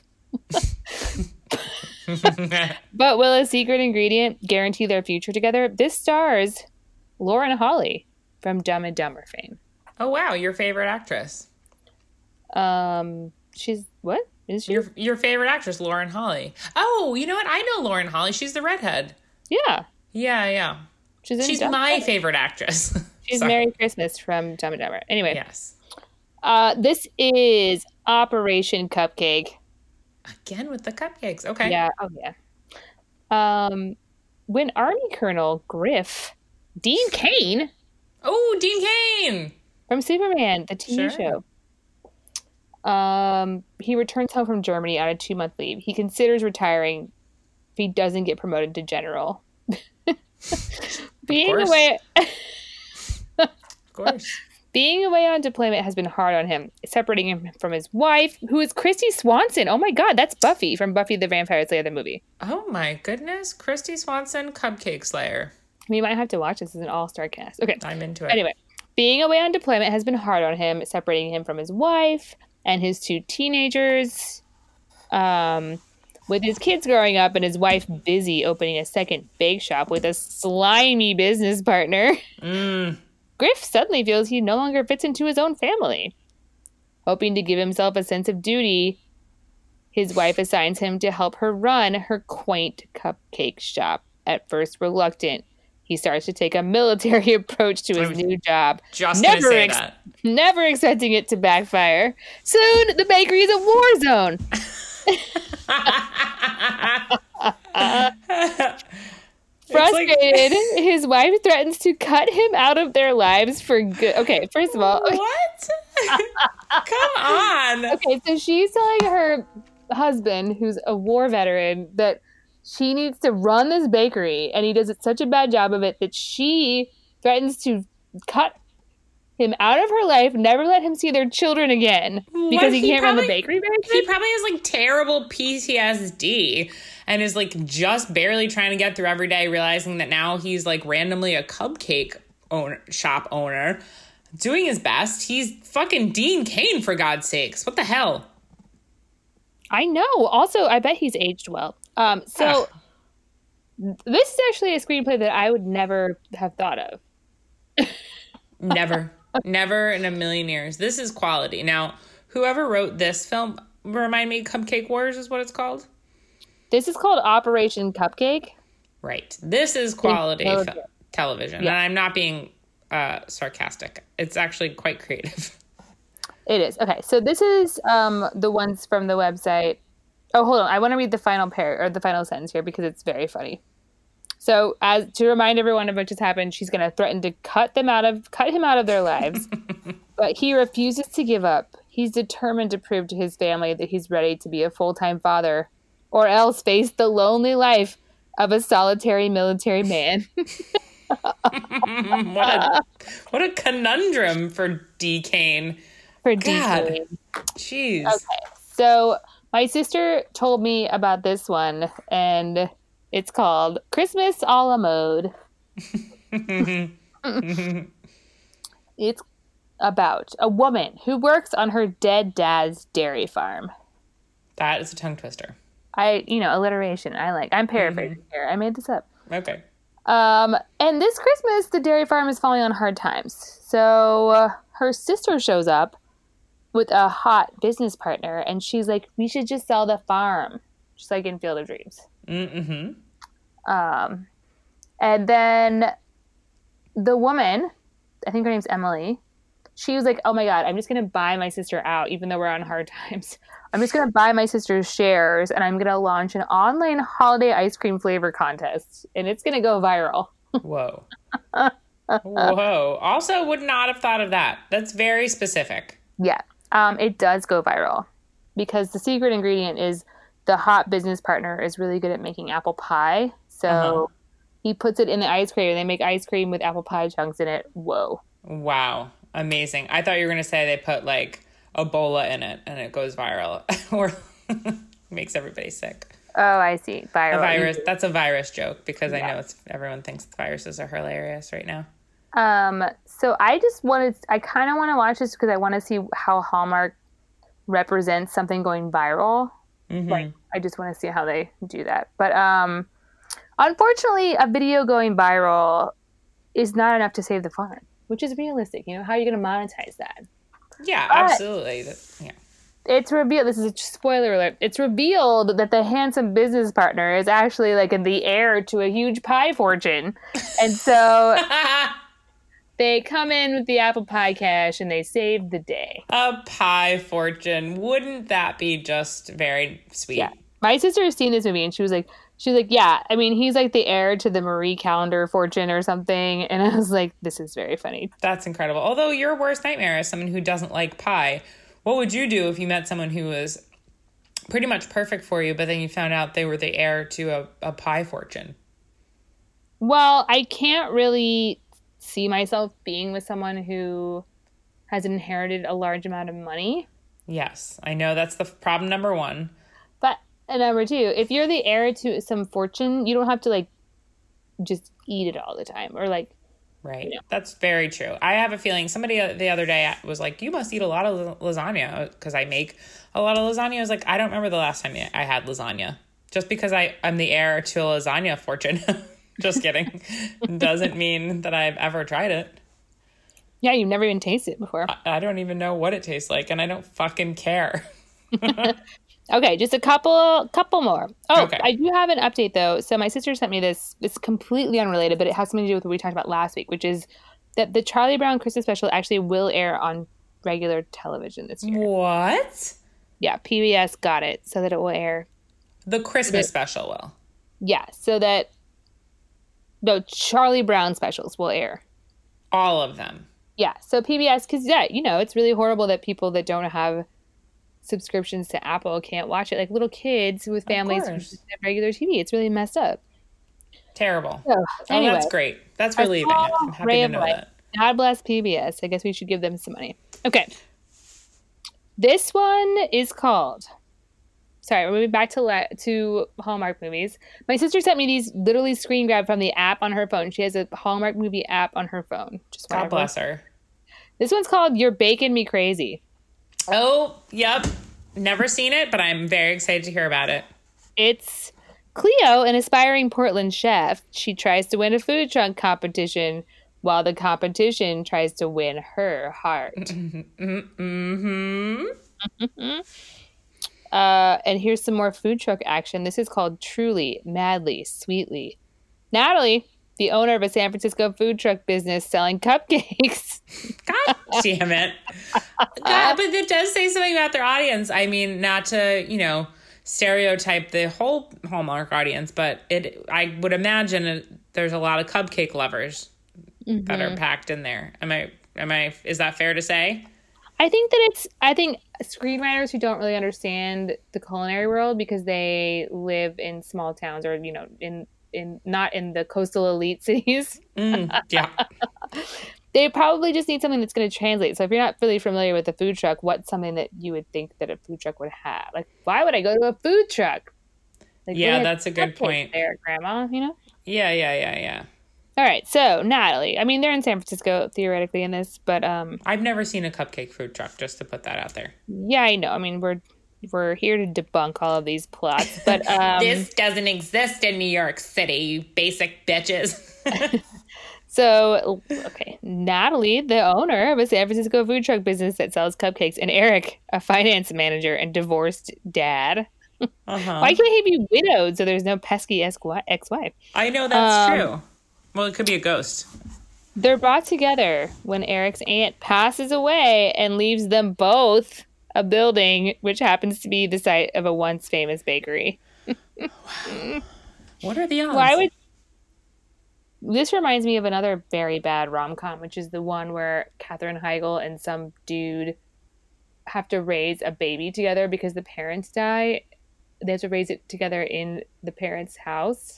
But will a secret ingredient guarantee their future together? This stars Lauren Holly from Dumb and Dumber fame. Oh, wow. Your favorite actress. Um, she's what is she? Your your favorite actress, Lauren Holly. Oh, you know what? I know Lauren Holly. She's the redhead. Yeah, Yeah, yeah. she's in She's Dumb and my Dumber. favorite actress. She's Sorry. Merry Christmas from Dumb and Dumber. Anyway, Yes. uh, this is Operation Cupcake. Again with the cupcakes. Okay. Yeah. Oh, yeah. Um, when Army Colonel Griff, Dean Cain Oh, Dean Cain. from Superman, the T V Sure. show, um, he returns home from Germany on a two-month leave. He considers retiring if he doesn't get promoted to general. Being course. away, Of course. being away on deployment has been hard on him, separating him from his wife, who is Christy Swanson. Oh my God, that's Buffy from Buffy the Vampire Slayer, the movie. Oh my goodness. Christy Swanson, Cupcake Slayer. We might have to watch this as an all-star cast. Okay. I'm into it. Anyway, being away on deployment has been hard on him, separating him from his wife and his two teenagers. Um, with his kids growing up and his wife busy opening a second bake shop with a slimy business partner, Mm. Griff suddenly feels he no longer fits into his own family. Hoping to give himself a sense of duty, his wife assigns him to help her run her quaint cupcake shop. At first reluctant, he starts to take a military approach to his was new job. Just going to Never say ex- that. Never expecting it to backfire. Soon, the bakery is a war zone. Frustrated, his wife threatens to cut him out of their lives for good. Okay, first of all, What? Come on. okay, so she's telling her husband, who's a war veteran, that she needs to run this bakery, and he does such a bad job of it that she threatens to cut him out of her life, never let him see their children again because What? he He can't run the probably- bakery very He good. probably has like terrible P T S D and is like just barely trying to get through every day, realizing that now he's like randomly a cupcake owner, shop owner, doing his best. He's fucking Dean Cain, for God's sakes. What the hell? I know. Also, I bet he's aged well. Um, so this is actually a screenplay that I would never have thought of. Never, never in a million years. This is quality. Now, whoever wrote this film, remind me, Cupcake Wars is what it's called? This is called Operation Cupcake. Right. This is quality so fe- good. television. Yeah. And I'm not being uh, sarcastic. It's actually quite creative. It is. Okay, so this is um, the ones from the website. Oh, hold on. I want to read the final pair or the final sentence here because it's very funny. So, as to remind everyone of what just happened, she's going to threaten to cut them out of cut him out of their lives, but he refuses to give up. He's determined to prove to his family that he's ready to be a full-time father, or else face the lonely life of a solitary military man. what a what a conundrum for D. Kane. For God. D K. Jeez. Okay, so my sister told me about this one, and it's called Christmas a la mode. It's about a woman who works on her dead dad's dairy farm. That is a tongue twister. I, you know, alliteration. I like. I'm paraphrasing here. I made this up. Okay. Um, and this Christmas, the dairy farm is falling on hard times. So uh, her sister shows up with a hot business partner, and she's like, "We should just sell the farm," just like in Field of Dreams. Mm-hmm. Um, and then the woman, I think her name's Emily, she was like, "Oh my God, I'm just going to buy my sister out, even though we're on hard times. I'm just going to buy my sister's shares, and I'm going to launch an online holiday ice cream flavor contest, and it's going to go viral." Whoa. Whoa. Also would not have thought of that. That's very specific. Yeah, um, it does go viral because the secret ingredient is the hot business partner is really good at making apple pie. So Uh-huh. he puts it in the ice cream, and they make ice cream with apple pie chunks in it. Whoa. Wow. Amazing. I thought you were going to say they put like Ebola in it and it goes viral or makes everybody sick. Oh, I see. Viral. A virus. That's a virus joke because I Yeah. know it's everyone thinks viruses are hilarious right now. Um, so I just wanted, I kind of want to watch this because I want to see how Hallmark represents something going viral. Mm-hmm. Like, I just want to see how they do that. But um, unfortunately, a video going viral is not enough to save the fun, which is realistic. You know, how are you going to monetize that? Yeah, but absolutely. Yeah. It's revealed, this is a spoiler alert, it's revealed that the handsome business partner is actually like the heir to a huge pie fortune. And so they come in with the apple pie cash and they save the day. A pie fortune. Wouldn't that be just very sweet? Yeah. My sister has seen this movie and she was like, she was like, yeah, I mean, he's like the heir to the Marie Callender fortune or something. And I was like, this is very funny. That's incredible. Although your worst nightmare is someone who doesn't like pie. What would you do if you met someone who was pretty much perfect for you, but then you found out they were the heir to a, a pie fortune? Well, I can't really see myself being with someone who has inherited a large amount of money. Yes, I know that's the problem number one. But and number two, if you're the heir to some fortune, you don't have to like just eat it all the time or like. Right. You know. That's very true. I have a feeling somebody the other day was like, you must eat a lot of lasagna because I make a lot of lasagna. I was like, I don't remember the last time I had lasagna. Just because I, I'm the heir to a lasagna fortune. Just kidding. Doesn't mean that I've ever tried it. Yeah, you've never even tasted it before. I, I don't even know what it tastes like, and I don't fucking care. Okay, just a couple couple more. Oh, okay. I do have an update, though. So my sister sent me this. It's completely unrelated, but it has something to do with what we talked about last week, which is that the Charlie Brown Christmas special actually will air on regular television this year. What? Yeah, P B S got it so that it will air. The Christmas it, special will. Yeah, so that the Charlie Brown specials will air. All of them. Yeah, so P B S, because, yeah, you know, it's really horrible that people that don't have subscriptions to Apple can't watch it. Like little kids with families who have regular T V. It's really messed up. Terrible. So, anyway, oh, that's great. That's relieving. I'm happy to know life. that. God bless P B S. I guess we should give them some money. Okay. This one is called... Sorry, we're moving back to la- to Hallmark movies. My sister sent me these literally screen grab from the app on her phone. She has a Hallmark movie app on her phone. Just God bless her. This one's called You're Baking Me Crazy. Oh, yep. Never seen it, but I'm very excited to hear about it. It's Cleo, an aspiring Portland chef. She tries to win a food truck competition while the competition tries to win her heart. Mm-hmm. uh, and here's some more food truck action. This is called Truly, Madly, Sweetly. Natalie, the owner of a San Francisco food truck business selling cupcakes. God damn it. God, but it does say something about their audience. I mean, not to, you know, stereotype the whole Hallmark audience, but it. I would imagine it, there's a lot of cupcake lovers mm-hmm. that are packed in there. Am I, am I, is that fair to say? I think that it's, I think screenwriters who don't really understand the culinary world because they live in small towns or, you know, in, in not in the coastal elite cities. Mm, yeah. They probably just need something that's going to translate. So if you're not really familiar with a food truck, what's something that you would think that a food truck would have? Like, why would I go to a food truck? Like, yeah, that's a good point. There, Grandma, you know? Yeah, yeah, yeah, yeah. All right, so Natalie, I mean, they're in San Francisco theoretically in this, but um, I've never seen a cupcake food truck. Just to put that out there. Yeah, I know. I mean, we're we're here to debunk all of these plots, but um, this doesn't exist in New York City, you basic bitches. So, okay, Natalie, the owner of a San Francisco food truck business that sells cupcakes, and Eric, a finance manager and divorced dad. Uh-huh. Why can't he be widowed so there's no pesky ex-wife? I know that's um, true. Well, it could be a ghost. They're brought together when Eric's aunt passes away and leaves them both a building, which happens to be the site of a once famous bakery. Wow. What are the odds? Why would... This reminds me of another very bad rom-com, which is the one where Katherine Heigl and some dude have to raise a baby together because the parents die. They have to raise it together in the parents' house.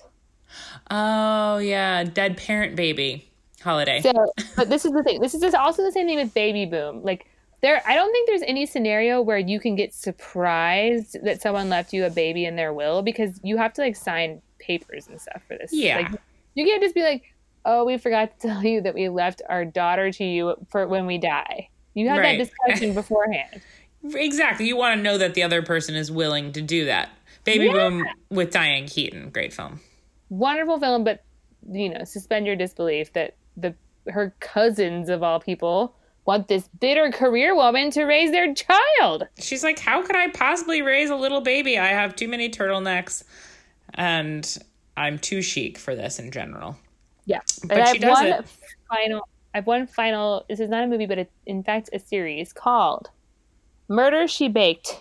Oh, yeah. Dead parent baby holiday. So, but this is the thing. This is also the same thing with Baby Boom. Like, there, I don't think there's any scenario where you can get surprised that someone left you a baby in their will because you have to, like, sign papers and stuff for this. Yeah. Like, you can't just be like, oh, we forgot to tell you that we left our daughter to you for when we die. You had Right. that discussion beforehand. Exactly. You want to know that the other person is willing to do that. Baby Yeah. Boom with Diane Keaton. Great film. Wonderful film, but, you know, suspend your disbelief that the her cousins, of all people, want this bitter career woman to raise their child. She's like, how could I possibly raise a little baby? I have too many turtlenecks and I'm too chic for this in general. Yeah. But and she I've does one it. final I've one final this is not a movie, but it's in fact a series called Murder, She Baked.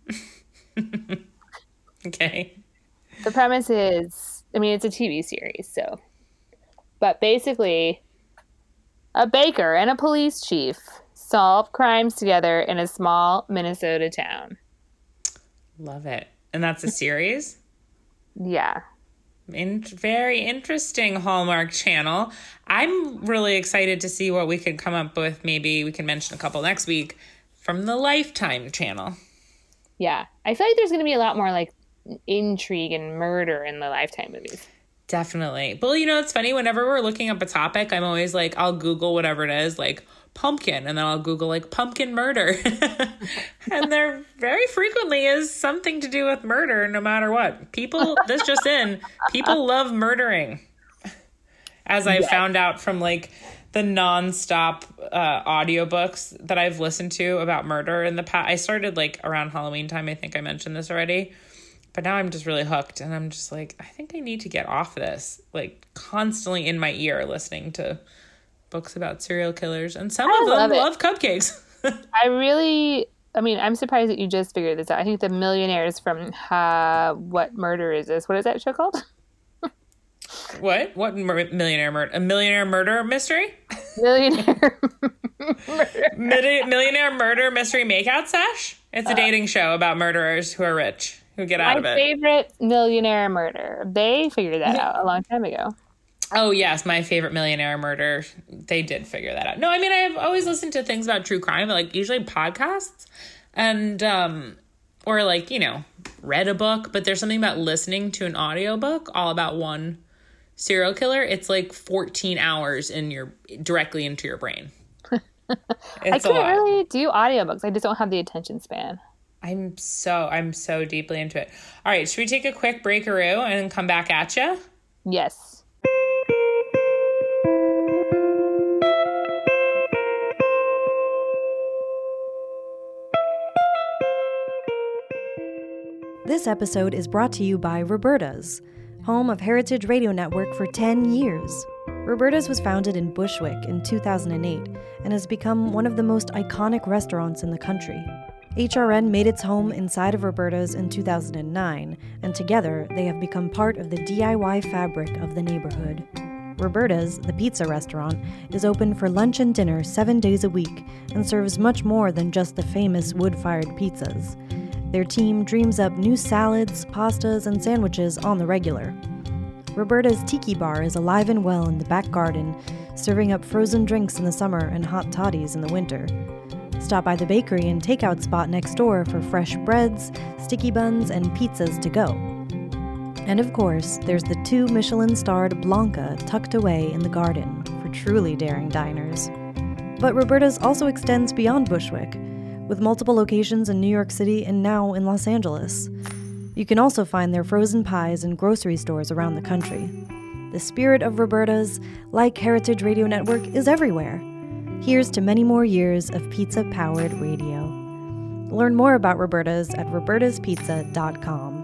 Okay. The premise is, I mean, it's a T V series, so. But basically, a baker and a police chief solve crimes together in a small Minnesota town. Love it. And that's a series? Yeah. In- very interesting, Hallmark Channel. I'm really excited to see what we could come up with. Maybe we can mention a couple next week from the Lifetime Channel. Yeah. I feel like there's going to be a lot more like intrigue and murder in the Lifetime movies. Definitely. Well, you know, it's funny. Whenever we're looking up a topic, I'm always like, I'll Google whatever it is, like pumpkin, and then I'll Google like pumpkin murder. And there very frequently is something to do with murder, no matter what. People, this just in, people love murdering. As I Yes. found out from like the nonstop uh, audiobooks that I've listened to about murder in the past. I started like around Halloween time. I think I mentioned this already. But now I'm just really hooked, and I'm just like, I think I need to get off this. Like, constantly in my ear listening to books about serial killers, and some I of them love it. love cupcakes. I really, I mean, I'm surprised that you just figured this out. I think the Millionaires from uh, What Murder Is This? What is that show called? What? What mur- millionaire murder? A millionaire murder mystery? Millionaire Murder. Mid- millionaire murder mystery makeout sesh? It's a dating show about murderers who are rich, who get out My of it. favorite Millionaire Murder. They figured that out a long time ago. Oh, yes, my favorite millionaire murder. They did figure that out. No, I mean, I've always listened to things about true crime, like usually podcasts, and, um, or like, you know, read a book, but there's something about listening to an audiobook all about one serial killer. It's like fourteen hours in your, directly into your brain. I It's a can't lot. really do audiobooks. I just don't have the attention span. I'm so, I'm so deeply into it. All right, should we take a quick breakaroo and come back at you? Yes. This episode is brought to you by Roberta's, home of Heritage Radio Network for ten years. Roberta's was founded in Bushwick in two thousand eight and has become one of the most iconic restaurants in the country. H R N made its home inside of Roberta's in two thousand nine, and together they have become part of the D I Y fabric of the neighborhood. Roberta's, the pizza restaurant, is open for lunch and dinner seven days a week and serves much more than just the famous wood-fired pizzas. Their team dreams up new salads, pastas, and sandwiches on the regular. Roberta's Tiki Bar is alive and well in the back garden, serving up frozen drinks in the summer and hot toddies in the winter. Stop by the bakery and takeout spot next door for fresh breads, sticky buns, and pizzas to go. And of course, there's the two Michelin-starred Blanca tucked away in the garden for truly daring diners. But Roberta's also extends beyond Bushwick, with multiple locations in New York City and now in Los Angeles. You can also find their frozen pies in grocery stores around the country. The spirit of Roberta's, like Heritage Radio Network, is everywhere. Here's to many more years of pizza-powered radio. Learn more about Roberta's at robertas pizza dot com.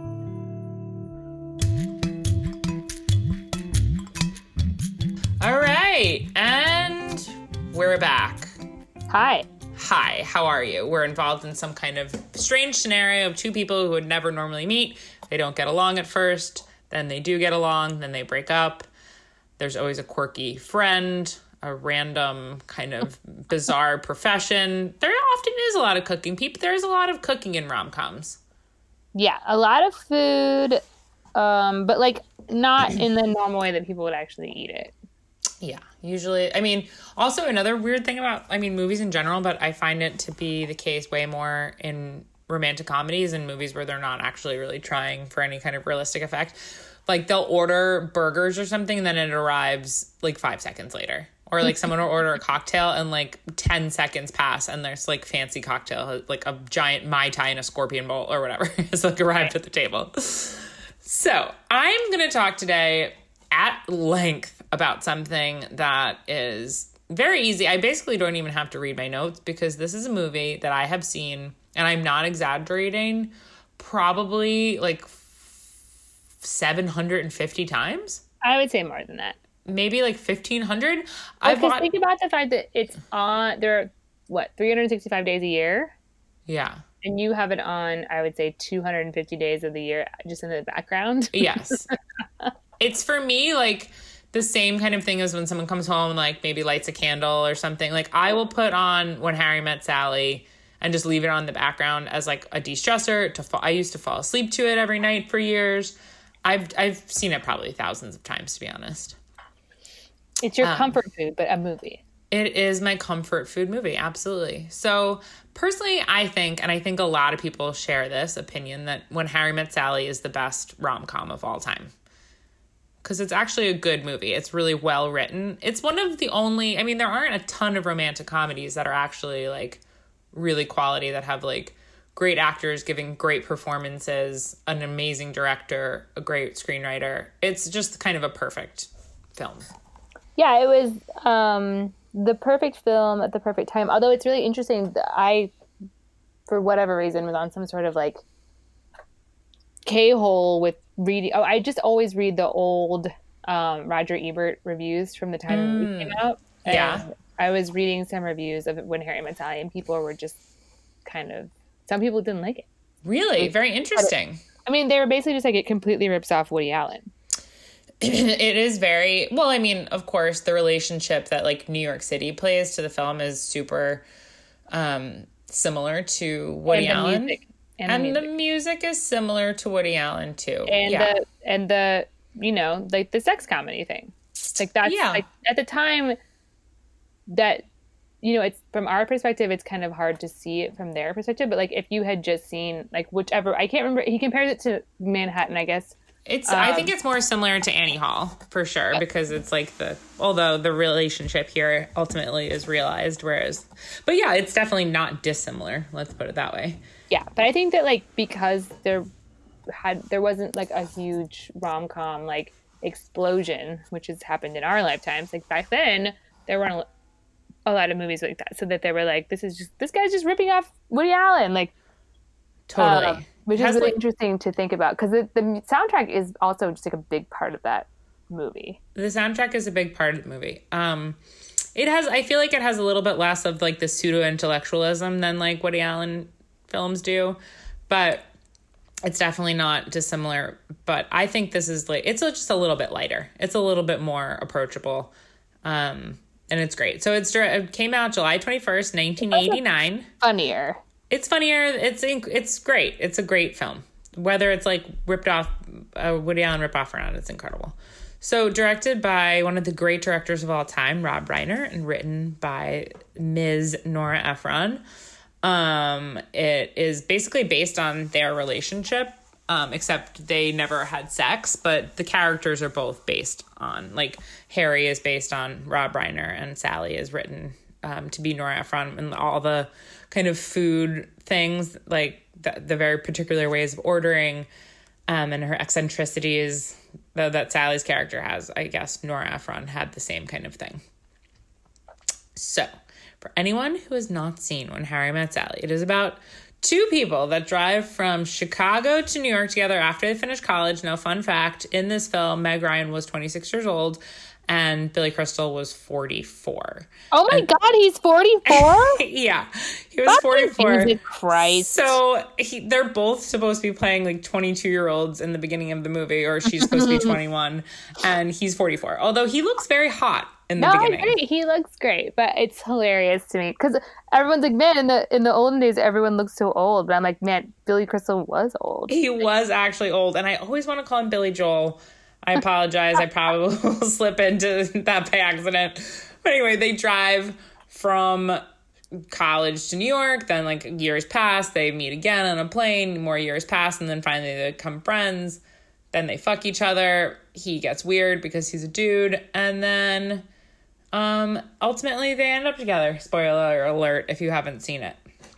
All right, and we're back. Hi. Hi, how are you? We're involved in some kind of strange scenario of two people who would never normally meet. They don't get along at first, then they do get along, then they break up. There's always a quirky friend, a random kind of bizarre profession. There often is a lot of cooking. People, there's a lot of cooking in rom-coms. Yeah, a lot of food, um, but like not in the normal way that people would actually eat it. Yeah, usually. I mean, also another weird thing about, I mean, movies in general, but I find it to be the case way more in romantic comedies and movies where they're not actually really trying for any kind of realistic effect. like they'll order burgers or something and then it arrives like five seconds later. Or like someone will order a cocktail and like ten seconds pass and there's like fancy cocktail, like a giant Mai Tai in a scorpion bowl or whatever has like arrived at the table. So I'm going to talk today at length about something that is very easy. I basically don't even have to read my notes because this is a movie that I have seen, and I'm not exaggerating, probably like seven hundred fifty times. I would say more than that. Maybe like fifteen hundred. Well, I've because watched... think about the fact that it's on, there are, what, three hundred sixty-five days a year? Yeah. And you have it on, I would say, two hundred fifty days of the year just in the background. Yes. It's for me like the same kind of thing as when someone comes home and like maybe lights a candle or something. Like I will put on When Harry Met Sally and just leave it on the background as like a de-stressor. To fall, I used to fall asleep to it every night for years. I've I've seen it probably thousands of times, to be honest. It's your um, comfort food, but a movie. It is my comfort food movie, absolutely. So personally, I think, and I think a lot of people share this opinion, that When Harry Met Sally is the best rom-com of all time. Because it's actually a good movie. It's really well written. It's one of the only, I mean, there aren't a ton of romantic comedies that are actually like really quality, that have like great actors giving great performances, an amazing director, a great screenwriter. It's just kind of a perfect film. Yeah, it was um, the perfect film at the perfect time. Although it's really interesting, I, for whatever reason, was on some sort of like K-hole with reading. Oh, I just always read the old um, Roger Ebert reviews from the time mm. the movie came out. And yeah. I was reading some reviews of When Harry Met Sally, and people were just kind of, some people didn't like it. Really? Very interesting. It, I mean, they were basically just like, it completely rips off Woody Allen. It is very, well, I mean, of course, the relationship that like New York City plays to the film is super um, similar to Woody and Allen. Music. And, and the, music. the music is similar to Woody Allen too. And yeah. the, and the, you know, like the sex comedy thing. Like that's yeah. like at the time that, you know, it's from our perspective, it's kind of hard to see it from their perspective. But like if you had just seen like whichever, I can't remember, he compares it to Manhattan, I guess. It's. Um, I think it's more similar to Annie Hall for sure, because it's like the, although the relationship here ultimately is realized, whereas, but yeah, it's definitely not dissimilar. Let's put it that way. Yeah, but I think that like because there had there wasn't like a huge rom-com like explosion, which has happened in our lifetimes. Like back then, there weren't a lot of movies like that, so that they were like, this is just this guy's just ripping off Woody Allen, like totally. Uh, Which is really like, interesting to think about, because the, the soundtrack is also just like a big part of that movie. The soundtrack is a big part of the movie. Um, it has, I feel like it has a little bit less of like the pseudo-intellectualism than like Woody Allen films do, but it's definitely not dissimilar. But I think this is like, it's just a little bit lighter. It's a little bit more approachable. Um, and it's great. So it's, it came out July twenty-first, nineteen eighty-nine. Funnier. It's funnier. It's it's great. It's a great film. Whether it's like ripped off, a Woody Allen ripoff or not, it's incredible. So directed by one of the great directors of all time, Rob Reiner, and written by Miz Nora Ephron. Um, it is basically based on their relationship, um, except they never had sex, but the characters are both based on, like, Harry is based on Rob Reiner and Sally is written um, to be Nora Ephron, and all the kind of food things, like the, the very particular ways of ordering, um, and her eccentricities that, that Sally's character has. I guess Nora Ephron had the same kind of thing. So, for anyone who has not seen When Harry Met Sally, it is about two people that drive from Chicago to New York together after they finish college. Now, fun fact, in this film, Meg Ryan was twenty-six years old and Billy Crystal was forty-four. Oh my and, God, he's forty-four? Yeah, he was forty-four. Jesus Christ. So he, they're both supposed to be playing like twenty-two-year-olds in the beginning of the movie, or she's supposed to be twenty-one, and he's forty-four. Although he looks very hot in the no, beginning. I agree. He looks great, but it's hilarious to me because everyone's like, man, in the in the olden days, everyone looks so old. But I'm like, man, Billy Crystal was old. He was actually old, and I always want to call him Billy Joel. I apologize. I probably will slip into that by accident. But anyway, they drive from college to New York. Then, like, years pass. They meet again on a plane. More years pass. And then finally they become friends. Then they fuck each other. He gets weird because he's a dude. And then um, ultimately they end up together. Spoiler alert if you haven't seen it.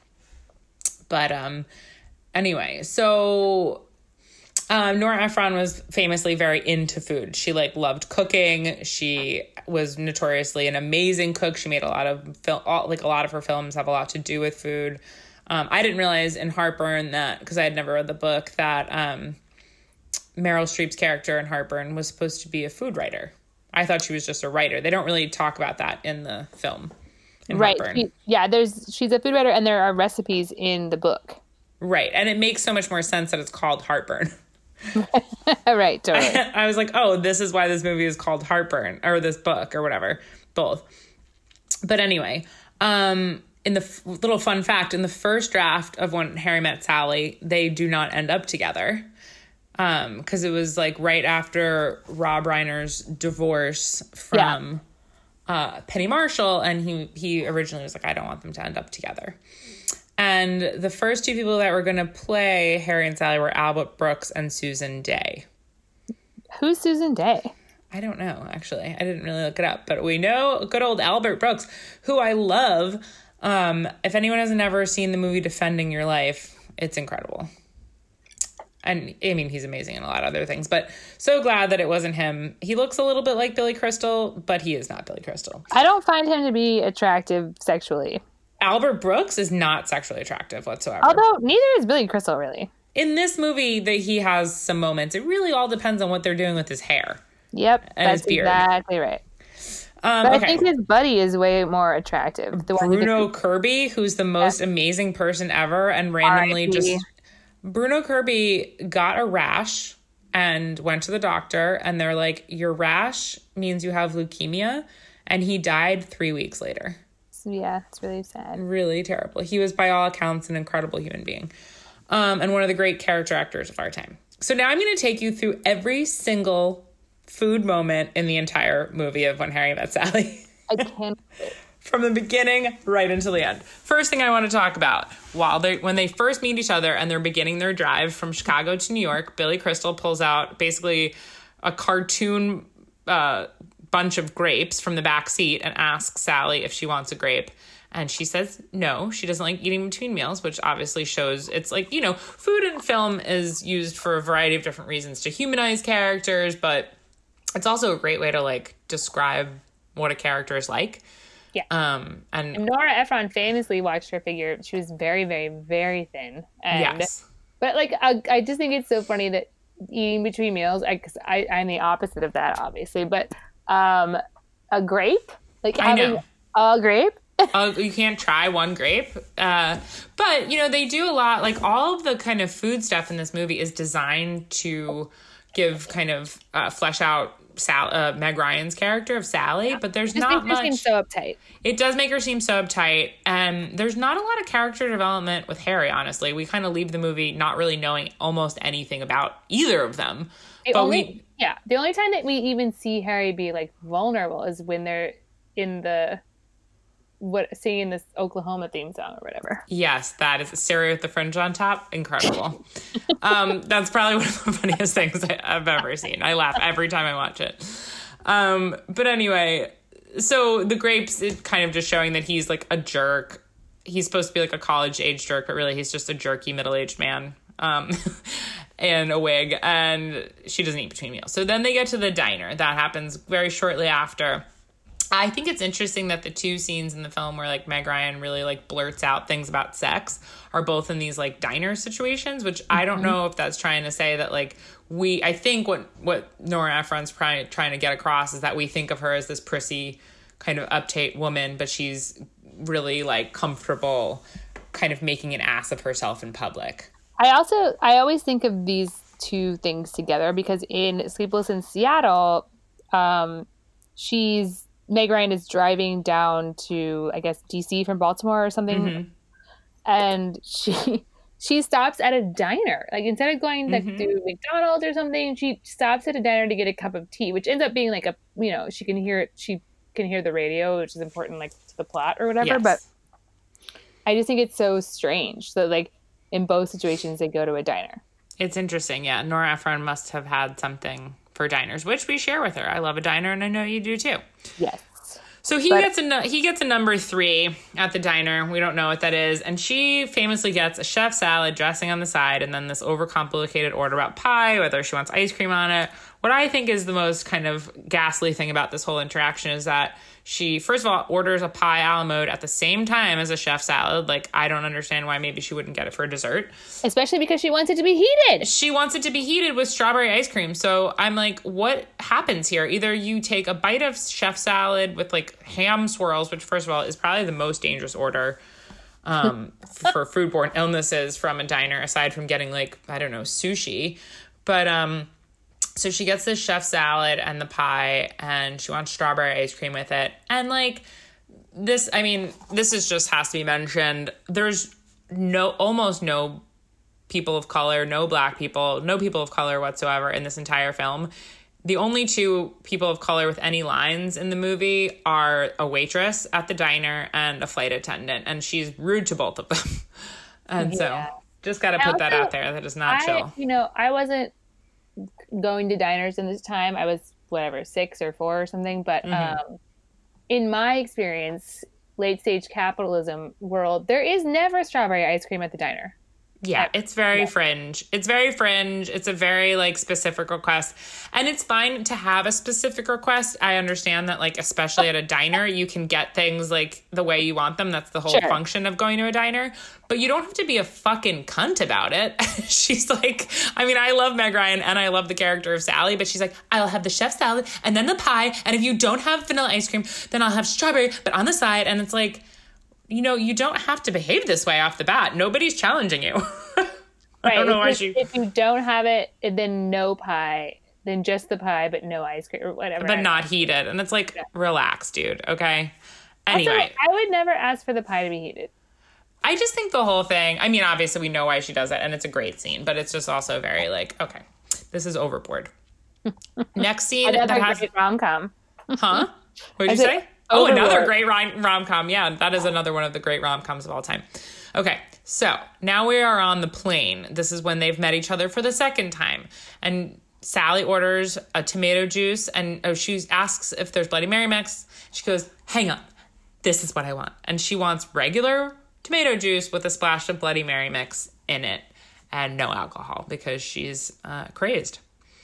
But um, anyway, so um, Nora Ephron was famously very into food. She like loved cooking. She was notoriously an amazing cook. She made a lot of film, like a lot of her films have a lot to do with food. Um, I didn't realize in Heartburn that, because I had never read the book, that um, Meryl Streep's character in Heartburn was supposed to be a food writer. I thought she was just a writer. They don't really talk about that in the film. Right. She, yeah, there's she's a food writer, and there are recipes in the book. Right. And it makes so much more sense that it's called Heartburn. Right, totally. I, I was like, oh, this is why this movie is called Heartburn, or this book, or whatever. Both. But anyway, um, in the f- little fun fact, in the first draft of When Harry Met Sally, they do not end up together. Um, because it was like right after Rob Reiner's divorce from... Yeah. Uh, Penny Marshall, and he he originally was like, I don't want them to end up together. And the first two people that were going to play Harry and Sally were Albert Brooks and Susan Dey. Who's Susan Dey? I don't know, actually. I didn't really look it up, but we know good old Albert Brooks, who I love. Um, if anyone has never seen the movie Defending Your Life, it's incredible. And, I mean, he's amazing in a lot of other things, but so glad that it wasn't him. He looks a little bit like Billy Crystal, but he is not Billy Crystal. I don't find him to be attractive sexually. Albert Brooks is not sexually attractive whatsoever. Although, neither is Billy Crystal, really. In this movie, that he has some moments. It really all depends on what they're doing with his hair. Yep, and that's his beard. Exactly right. Um, but okay. I think his buddy is way more attractive. The one Bruno Kirby, who's the most yeah. amazing person ever, and randomly R I P just... Bruno Kirby got a rash and went to the doctor, and they're like, your rash means you have leukemia, and he died three weeks later. Yeah, it's really sad. Really terrible. He was, by all accounts, an incredible human being, um, and one of the great character actors of our time. So now I'm going to take you through every single food moment in the entire movie of When Harry Met Sally. I can't. From the beginning right until the end. First thing I want to talk about, while they when they first meet each other and they're beginning their drive from Chicago to New York, Billy Crystal pulls out basically a cartoon uh, bunch of grapes from the back seat and asks Sally if she wants a grape. And she says no, she doesn't like eating between meals, which obviously shows it's like, you know, food in film is used for a variety of different reasons to humanize characters, but it's also a great way to like describe what a character is like. Yeah. Um, and, and Nora Ephron famously watched her figure. She was very, very, very thin. And, yes. But like, I, I just think it's so funny that eating between meals, I, cause I, I'm the opposite of that, obviously. But um, a grape, like I having know. a grape. uh, you can't try one grape. Uh, but, you know, they do a lot. Like all of the kind of food stuff in this movie is designed to give kind of uh, flesh out Sal- uh, Meg Ryan's character of Sally, yeah. but there's just not makes much. Her seem so uptight. It does make her seem so uptight, and there's not a lot of character development with Harry. Honestly, we kind of leave the movie not really knowing almost anything about either of them. The but only, we, yeah, the only time that we even see Harry be like vulnerable is when they're in the what singing this Oklahoma theme song or whatever. Yes, that is Stereo with the Fringe on top. Incredible. um, that's probably one of the funniest things I've ever seen. I laugh every time I watch it. Um, but anyway, so the grapes, it kind of just showing that he's like a jerk. He's supposed to be like a college age jerk, but really he's just a jerky middle-aged man um, in a wig. And she doesn't eat between meals. So then they get to the diner. That happens very shortly after. I think it's interesting that the two scenes in the film where like Meg Ryan really like blurts out things about sex are both in these like diner situations, which mm-hmm. I don't know if that's trying to say that like we, I think what, what Nora Ephron's trying, trying to get across is that we think of her as this prissy kind of uptight woman, but she's really like comfortable kind of making an ass of herself in public. I also, I always think of these two things together because in Sleepless in Seattle, um, she's, Meg Ryan is driving down to, I guess, D C from Baltimore or something. Mm-hmm. And she she stops at a diner. Like, instead of going like, mm-hmm. to McDonald's or something, she stops at a diner to get a cup of tea, which ends up being like a, you know, she can hear it. She can hear the radio, which is important, like, to the plot or whatever. Yes. But I just think it's so strange. So, like, in both situations, they go to a diner. It's interesting. Yeah. Nora Ephron must have had something for diners, which we share with her. I love a diner, and I know you do too. Yes. So he but, gets a he gets a number three at the diner. We don't know what that is, and she famously gets a chef salad, dressing on the side, and then this overcomplicated order about pie, whether she wants ice cream on it. What I think is the most kind of ghastly thing about this whole interaction is that she, first of all, orders a pie a la mode at the same time as a chef salad. Like, I don't understand why maybe she wouldn't get it for dessert. Especially because she wants it to be heated. She wants it to be heated with strawberry ice cream. So I'm like, what happens here? Either you take a bite of chef salad with like ham swirls, which first of all is probably the most dangerous order um, for foodborne illnesses from a diner, aside from getting like, I don't know, sushi. But um, so she gets this chef salad and the pie, and she wants strawberry ice cream with it. And like this, I mean, this is just has to be mentioned. There's no, almost no people of color, no black people, no people of color whatsoever in this entire film. The only two people of color with any lines in the movie are a waitress at the diner and a flight attendant, and she's rude to both of them. And yeah. so just got to put also, that out there. That is not I, chill. You know, I wasn't going to diners in this time. I was whatever, six or four or something. But mm-hmm. um, in my experience, late stage capitalism world, there is never strawberry ice cream at the diner. Yeah, it's very yeah. fringe. It's very fringe. It's a very, like, specific request. And it's fine to have a specific request. I understand that, like, especially at a diner, you can get things, like, the way you want them. That's the whole sure. function of going to a diner. But you don't have to be a fucking cunt about it. She's like, I mean, I love Meg Ryan and I love the character of Sally, but she's like, I'll have the chef salad and then the pie. And if you don't have vanilla ice cream, then I'll have strawberry, but on the side. And it's like, you know, you don't have to behave this way off the bat. Nobody's challenging you. I right. don't know if, why she... if you don't have it, then no pie, then just the pie, but no ice cream or whatever. But not heated. And it's like, yeah. relax, dude. Okay. Anyway. Also, I would never ask for the pie to be heated. I just think the whole thing, I mean, obviously we know why she does it, and it's a great scene, but it's just also very like, okay, this is overboard. Next scene that has... great rom-com. Huh? What did you say? Oh, another great rom- rom-com. Yeah, that is another one of the great rom-coms of all time. Okay, so now we are on the plane. This is when they've met each other for the second time. And Sally orders a tomato juice, and oh, she asks if there's Bloody Mary mix. She goes, hang on, this is what I want. And she wants regular tomato juice with a splash of Bloody Mary mix in it and no alcohol because she's uh, crazed.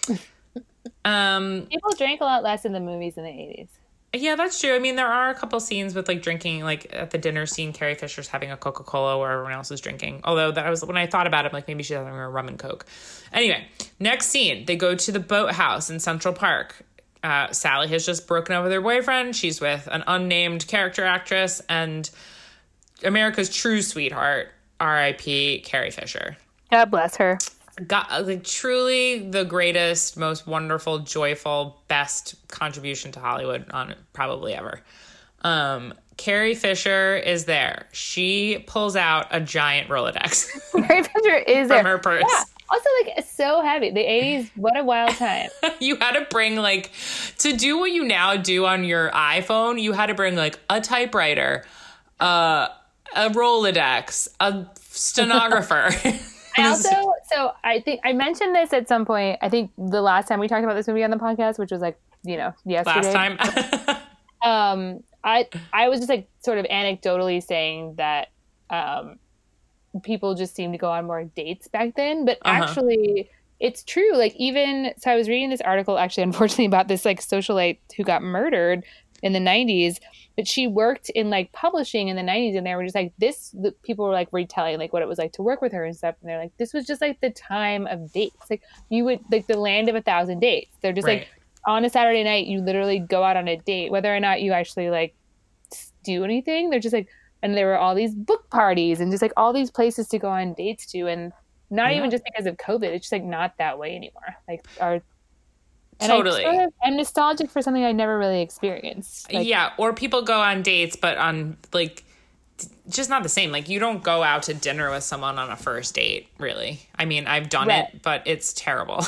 Um, People drank a lot less in the movies in the eighties. Yeah, that's true. I mean, there are a couple scenes with like drinking, like at the dinner scene, Carrie Fisher's having a Coca-Cola where everyone else is drinking. Although that was when I thought about it, I'm like, maybe she's having a rum and Coke. Anyway, next scene, they go to the boathouse in Central Park. Uh, Sally has just broken up with her boyfriend. She's with an unnamed character actress and America's true sweetheart, R I P Carrie Fisher. God bless her. God, like, truly the greatest, most wonderful, joyful, best contribution to Hollywood on probably ever. Um, Carrie Fisher is there. She pulls out a giant Rolodex. Carrie Fisher is from there. her purse. Yeah. Also, like, it's so heavy. The eighties, what a wild time. You had to bring, like, to do what you now do on your iPhone, you had to bring, like, a typewriter, uh, a Rolodex, a stenographer. I also, so I think I mentioned this at some point. I think the last time we talked about this movie on the podcast, which was like, you know, yesterday. Last time. um, I I was just like sort of anecdotally saying that um, people just seemed to go on more dates back then, but uh-huh. actually it's true. Like even so, I was reading this article actually, unfortunately, about this like socialite who got murdered in the nineties. But she worked in like publishing in the nineties, and they were just like this. The, people were like retelling like what it was like to work with her and stuff, and they're like, this was just like the time of dates. Like you would like the land of a thousand dates. They're just right. like on a Saturday night, you literally go out on a date, whether or not you actually like do anything. They're just like, and there were all these book parties and just like all these places to go on dates to, and not yeah. even just because of COVID. It's just like not that way anymore. Like our And totally. I sort of, I'm nostalgic for something I never really experienced. Like, yeah, or people go on dates, but on, like, just not the same. Like, you don't go out to dinner with someone on a first date, really. I mean, I've done right. it, but it's terrible.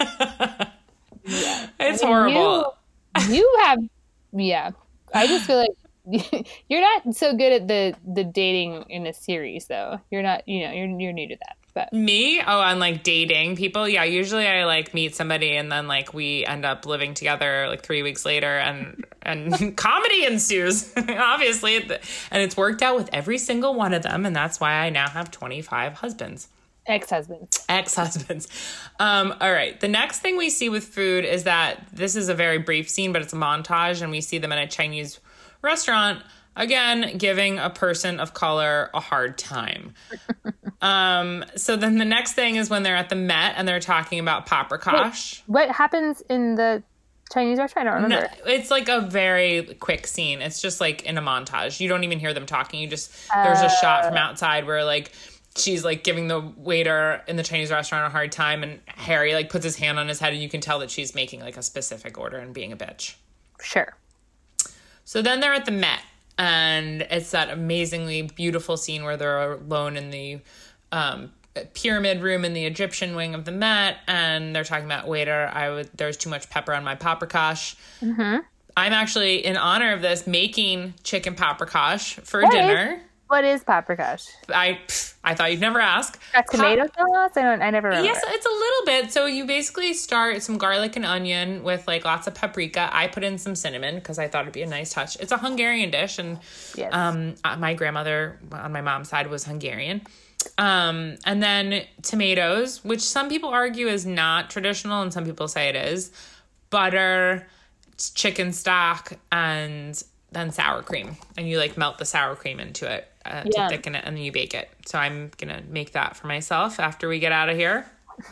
yeah. It's I mean, horrible. You, you have, yeah. I just feel like you're not so good at the, the dating in a series, though. You're not, you know, you're you're new to that. But me, oh, on like dating people, yeah. Usually, I like meet somebody and then like we end up living together like three weeks later, and and comedy ensues, obviously, and it's worked out with every single one of them, and that's why I now have twenty-five husbands. Ex-husbands. Ex-husbands. Um, all right. The next thing we see with food is that this is a very brief scene, but it's a montage, and we see them in a Chinese restaurant, again, giving a person of color a hard time. um, so then the next thing is when they're at the Met and they're talking about paprikash. Wait, what happens in the Chinese restaurant? I don't remember. No, it's like a very quick scene. It's just like in a montage. You don't even hear them talking. You just, there's a shot from outside where like, she's like giving the waiter in the Chinese restaurant a hard time, and Harry like puts his hand on his head, and you can tell that she's making like a specific order and being a bitch. Sure. So then they're at the Met, and it's that amazingly beautiful scene where they're alone in the um, pyramid room in the Egyptian wing of the Met, and they're talking about, waiter, I would there's too much pepper on my paprikash. Mm-hmm. I'm actually, in honor of this, making chicken paprikash for what dinner. Is, what is paprikash? I pff, I thought you'd never ask. Got tomato pa- sauce? I don't. I never remember. Yes, it's a little bit. So you basically start some garlic and onion with like lots of paprika. I put in some cinnamon because I thought it'd be a nice touch. It's a Hungarian dish, and yes. um, my grandmother on my mom's side was Hungarian. Um, and then tomatoes, which some people argue is not traditional, and some people say it is. Butter, chicken stock, and then sour cream, and you like melt the sour cream into it uh, yeah. to thicken it, and then you bake it. So I'm gonna make that for myself after we get out of here.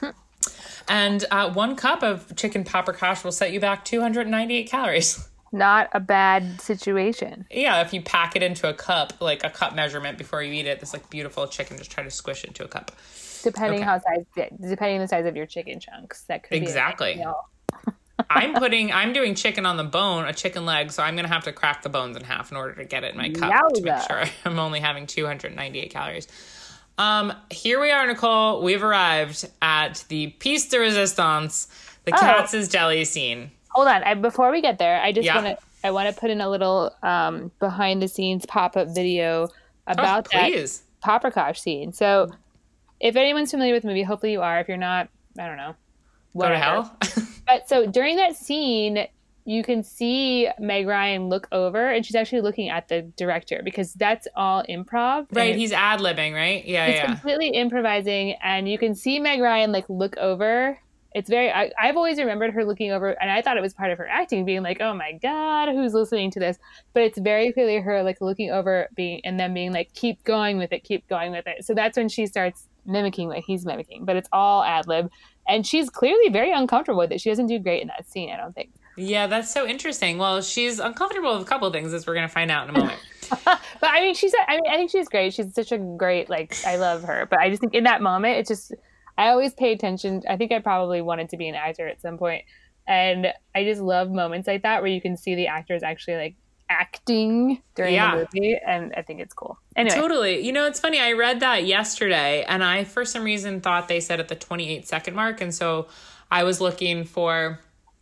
And uh, one cup of chicken paprikash will set you back two hundred ninety-eight calories. Not a bad situation. Yeah, if you pack it into a cup, like a cup measurement before you eat it, this like beautiful chicken, just try to squish it into a cup. Depending okay. how size, depending on the size of your chicken chunks, that could exactly. be exactly. I'm putting, I'm doing chicken on the bone, a chicken leg, so I'm going to have to crack the bones in half in order to get it in my cup Yowza. to make sure I'm only having two hundred ninety-eight calories. Um, here we are, Nicole. We've arrived at the piece de resistance, the oh. Katz's deli scene. Hold on. I, before we get there, I just yeah. want to, I want to put in a little um, behind the scenes pop-up video about oh, please. that paprikash scene. So if anyone's familiar with the movie, hopefully you are. If you're not, I don't know. Whatever. Go to hell. But so during that scene, you can see Meg Ryan look over, and she's actually looking at the director because that's all improv. Right, he's ad-libbing, right? Yeah, he's yeah. He's completely improvising, and you can see Meg Ryan like look over. It's very. I, I've always remembered her looking over, and I thought it was part of her acting, being like, "Oh my god, who's listening to this?" But it's very clearly her like looking over, being and then being like, "Keep going with it, keep going with it." So that's when she starts mimicking what he's mimicking, but it's all ad-lib. And she's clearly very uncomfortable with it. She doesn't do great in that scene, I don't think. Yeah, that's so interesting. Well, she's uncomfortable with a couple of things, as we're going to find out in a moment. But I mean, she's. I mean, I think she's great. She's such a great, like, I love her. But I just think in that moment, it's just, I always pay attention. I think I probably wanted to be an actor at some point. And I just love moments like that where you can see the actors actually, like, acting during yeah. the movie, and I think it's cool. Anyway. Totally. You know, it's funny. I read that yesterday, and I, for some reason, thought they said at the twenty-eight second mark, and so I was looking for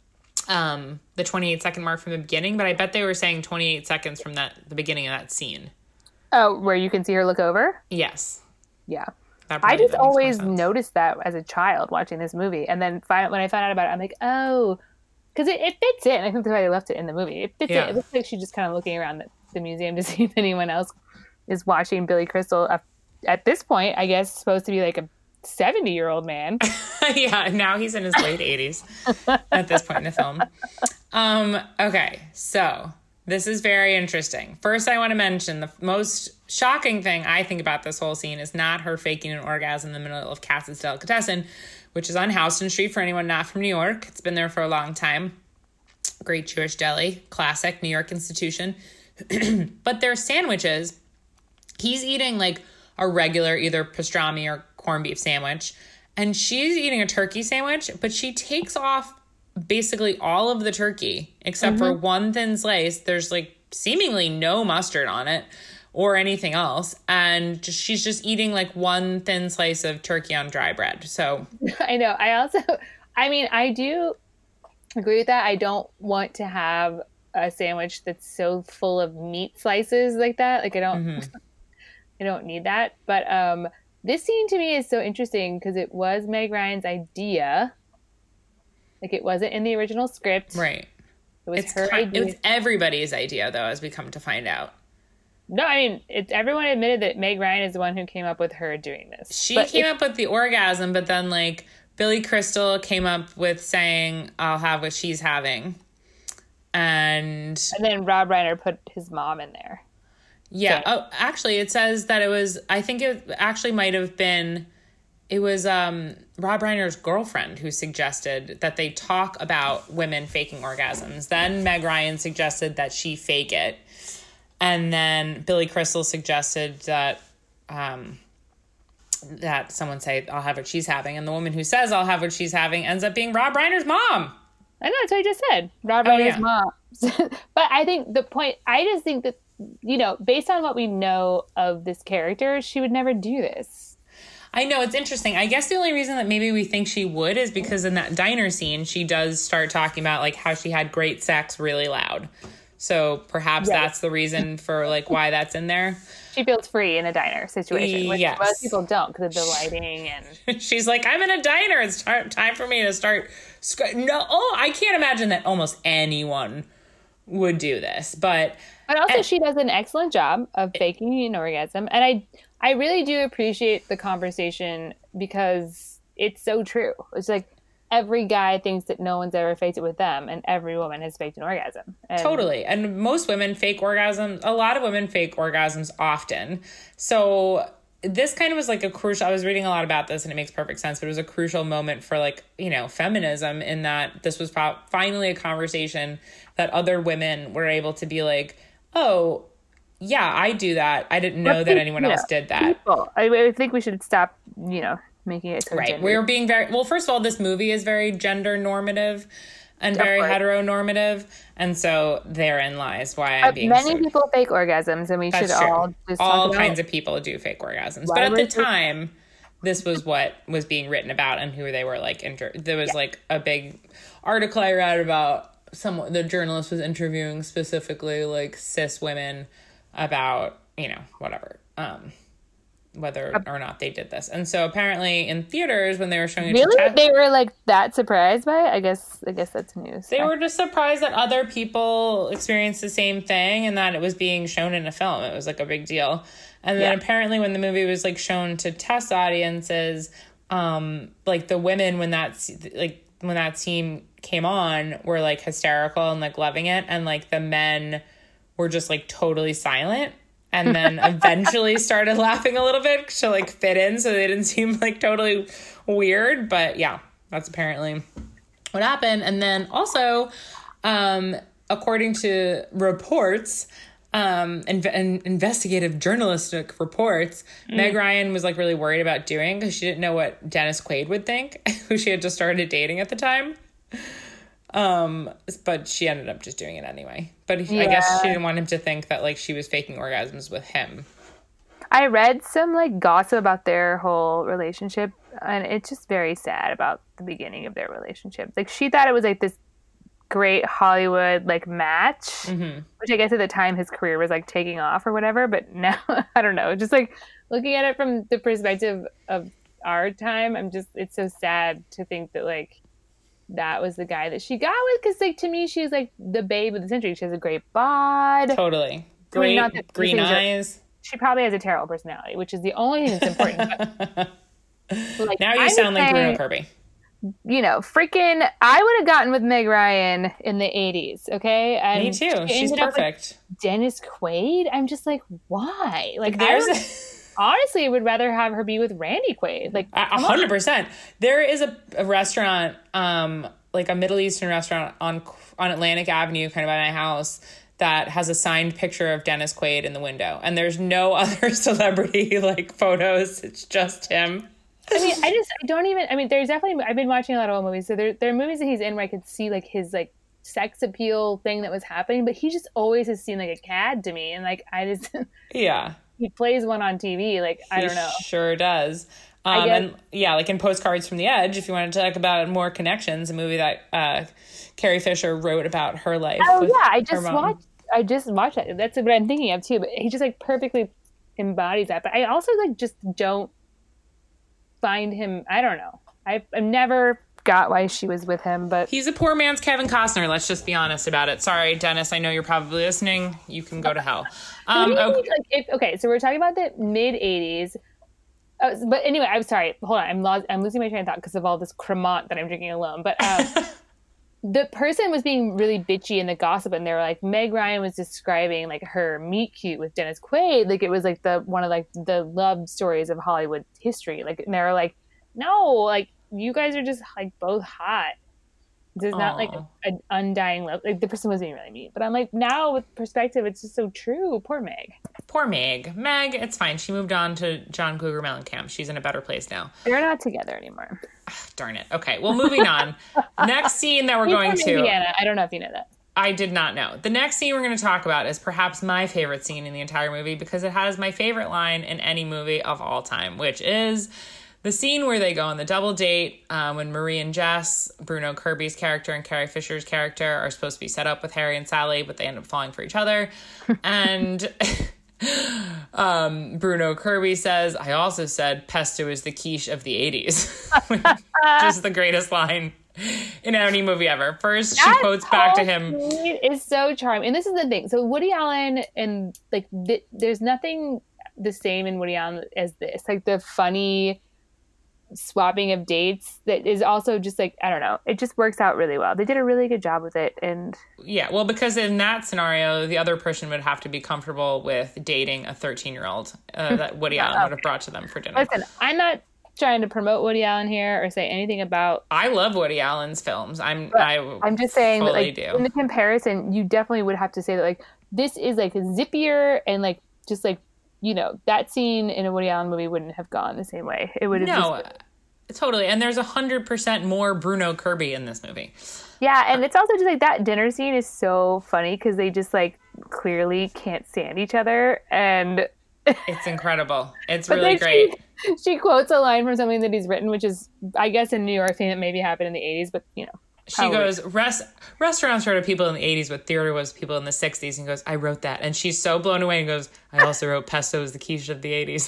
um, the twenty-eight second mark from the beginning, but I bet they were saying twenty-eight seconds from that the beginning of that scene. Oh, where you can see her look over? Yes. Yeah. Probably, I just always noticed that as a child watching this movie, and then find, when I found out about it, I'm like, oh. Because it, it fits in. I think that's why they left it in the movie. It fits yeah. in. It looks like she's just kind of looking around the, the museum to see if anyone else is watching Billy Crystal. Uh, at this point, I guess, supposed to be like a seventy-year-old man. Yeah, now he's in his late eighties at this point in the film. Um, okay, so this is very interesting. First, I want to mention the most shocking thing I think about this whole scene is not her faking an orgasm in the middle of Katz's Delicatessen, which is on Houston Street for anyone not from New York. It's been there for a long time. Great Jewish deli, classic New York institution. But their sandwiches, he's eating like a regular either pastrami or corned beef sandwich, and she's eating a turkey sandwich, but she takes off basically all of the turkey except mm-hmm. for one thin slice. There's like seemingly no mustard on it or anything else. And just, she's just eating like one thin slice of turkey on dry bread. So I know. I also, I mean, I do agree with that. I don't want to have a sandwich that's so full of meat slices like that. Like I don't, mm-hmm. I don't need that. But um, this scene to me is so interesting because it was Meg Ryan's idea. Like, it wasn't in the original script. Right. It was it's her kind, idea. It was everybody's idea, though, as we come to find out. No, I mean, it's everyone admitted that Meg Ryan is the one who came up with her doing this. She but came it, up with the orgasm, but then, like, Billy Crystal came up with saying, I'll have what she's having. And... And then Rob Reiner put his mom in there. Yeah. So. Oh, actually, it says that it was... I think it actually might have been... It was um, Rob Reiner's girlfriend who suggested that they talk about women faking orgasms. Then Meg Ryan suggested that she fake it. And then Billy Crystal suggested that um, that someone say, I'll have what she's having. And the woman who says, I'll have what she's having, ends up being Rob Reiner's mom. I know, that's what I just said. Rob Oh, Reiner's yeah. mom. But I think the point... I just think that, you know, based on what we know of this character, she would never do this. I know, it's interesting. I guess the only reason that maybe we think she would is because in that diner scene, she does start talking about, like, how she had great sex really loud. So perhaps Yes. that's the reason for, like, why that's in there. She feels free in a diner situation, which Yes. most people don't because of the lighting and... She's like, I'm in a diner. It's t- time for me to start. Sc- no, oh, I can't imagine that almost anyone would do this. But But also, and- she does an excellent job of faking an orgasm. And I I really do appreciate the conversation because it's so true. It's like every guy thinks that no one's ever faked it with them, and every woman has faked an orgasm. And Totally. And most women fake orgasms. A lot of women fake orgasms often. So this kind of was like a crucial, I was reading a lot about this and it makes perfect sense, but it was a crucial moment for, like, you know, feminism, in that this was pro- finally a conversation that other women were able to be like, oh, yeah, I do that. I didn't know But that pe- anyone you else know, did that. People, I, I think we should stop, you know, making it so Right. gendered. We're being very, well, first of all, this movie is very gender normative and very course. heteronormative. And so therein lies why I'm But being many so... people fake orgasms, and we That's should true. all just all talk kinds about of people do fake orgasms. Why But at the would we- time, this was what was being written about and who they were, like, inter- there was, Yeah. like, a big article I read about someone, the journalist was interviewing specifically, like, cis women about, you know, whatever, um, whether or not they did this. And so apparently in theaters, when they were showing it to Really? test- They were like that surprised by it? I guess I guess that's news. they were just surprised that other people experienced the same thing and that it was being shown in a film. It was, like, a big deal. And then Yeah. apparently when the movie was, like, shown to test audiences, um, like, the women, when that, like, when that scene came on, were, like, hysterical and, like, loving it. And, like, the men were just, like, totally silent. And then eventually started laughing a little bit to, like, fit in so they didn't seem, like, totally weird. But yeah, that's apparently what happened. And then also, um, according to reports, um, and, and investigative journalistic reports, mm. Meg Ryan was, like, really worried about doing because she didn't know what Dennis Quaid would think, who she had just started dating at the time. Um, but she ended up just doing it anyway. But he, Yeah. I guess she didn't want him to think that, like, she was faking orgasms with him. I read some, like, gossip about their whole relationship, and it's just very sad about the beginning of their relationship. Like, she thought it was, like, this great Hollywood, like, match, Mm-hmm. which I guess at the time his career was, like, taking off or whatever. But now, I don't know. Just, like, looking at it from the perspective of our time, I'm just, it's so sad to think that, like, that was the guy that she got with, because, like, to me, she's, like, the babe of the century. She has a great bod. Totally. I mean, Great not that these green things are- eyes. She probably has a terrible personality, which is the only thing that's important. But, like, Now you I sound would like say, Bruno Kirby. You know, freaking, I would have gotten with Meg Ryan in the eighties, okay? And Me too. she She's ended up with perfect. Dennis Quaid? I'm just like, why? Like, I There's would, honestly would rather have her be with Randy Quaid. Like, a come on. hundred percent. There is a, a restaurant, um, like a Middle Eastern restaurant on on Atlantic Avenue, kind of by my house, that has a signed picture of Dennis Quaid in the window, and there's no other celebrity, like, photos. It's just him. I mean, I just I don't even. I mean, there's definitely. I've been watching a lot of old movies, so there there are movies that he's in where I could see, like, his, like, sex appeal thing that was happening, but he just always has seemed like a cad to me, and, like, I just Yeah. he plays one on T V. Like, I He don't know. Sure does. I Um, guess- and yeah, like in Postcards from the Edge, if you want to talk about More Connections, a movie that uh, Carrie Fisher wrote about her life. Oh with yeah, I her just mom. watched. I just watched that. That's what I'm thinking of too. But he just, like, perfectly embodies that. But I also, like, just don't find him, I don't know. I've, I've never got why she was with him, but he's a poor man's Kevin Costner. Let's just be honest about it. Sorry, Dennis. I know you're probably listening. You can go to hell. Um, okay. okay. Like if, okay, so we're talking about the mid eighties. Uh, but anyway, I'm sorry. Hold on. I'm lo- I'm losing my train of thought because of all this Cremant that I'm drinking alone. But um, the person was being really bitchy in the gossip, and they were like, Meg Ryan was describing like her meet cute with Dennis Quaid, like it was like the one of like the love stories of Hollywood history. Like, and they were like, no, like you guys are just like both hot. There's Aww. Not like an undying love. Like the person was being really mean, but I'm like, now with perspective, it's just so true. Poor Meg. Poor Meg. Meg, it's fine. She moved on to John Cougar Mellencamp. She's in a better place now. They're not together anymore. Darn it. Okay, well, moving on. Next scene that we're He's going from to. Indiana. I don't know if you know that. I did not know. The next scene we're going to talk about is perhaps my favorite scene in the entire movie because it has my favorite line in any movie of all time, which is the scene where they go on the double date um, when Marie and Jess, Bruno Kirby's character and Carrie Fisher's character, are supposed to be set up with Harry and Sally, but they end up falling for each other. And um, Bruno Kirby says, I also said pesto is the quiche of the eighties. Just the greatest line in any movie ever. First, she that quotes back to him. It's so charming. And this is the thing. So Woody Allen and like, th- there's nothing the same in Woody Allen as this. Like the funny swapping of dates that is also just like, I don't know, it just works out really well. They did a really good job with it. And yeah, well, because in that scenario, the other person would have to be comfortable with dating a thirteen year old uh, that Woody Allen would have brought to them for dinner. Listen, I'm not trying to promote Woody Allen here or say anything about. I love Woody Allen's films. I'm I I'm just saying that like do. in the comparison, you definitely would have to say that like this is like zippier and like just like, you know, that scene in a Woody Allen movie wouldn't have gone the same way. It would have no, just... totally. And there's a hundred percent more Bruno Kirby in this movie. Yeah, and it's also just like that dinner scene is so funny because they just like clearly can't stand each other, and it's incredible. It's really great. She, she quotes a line from something that he's written, which is, I guess, a New York thing that maybe happened in the eighties, but you know. She Probably. goes, Rest, restaurants were to people in the eighties, but theater was people in the sixties. And goes, I wrote that. And she's so blown away and goes, I also wrote pesto is the quiche of the eighties.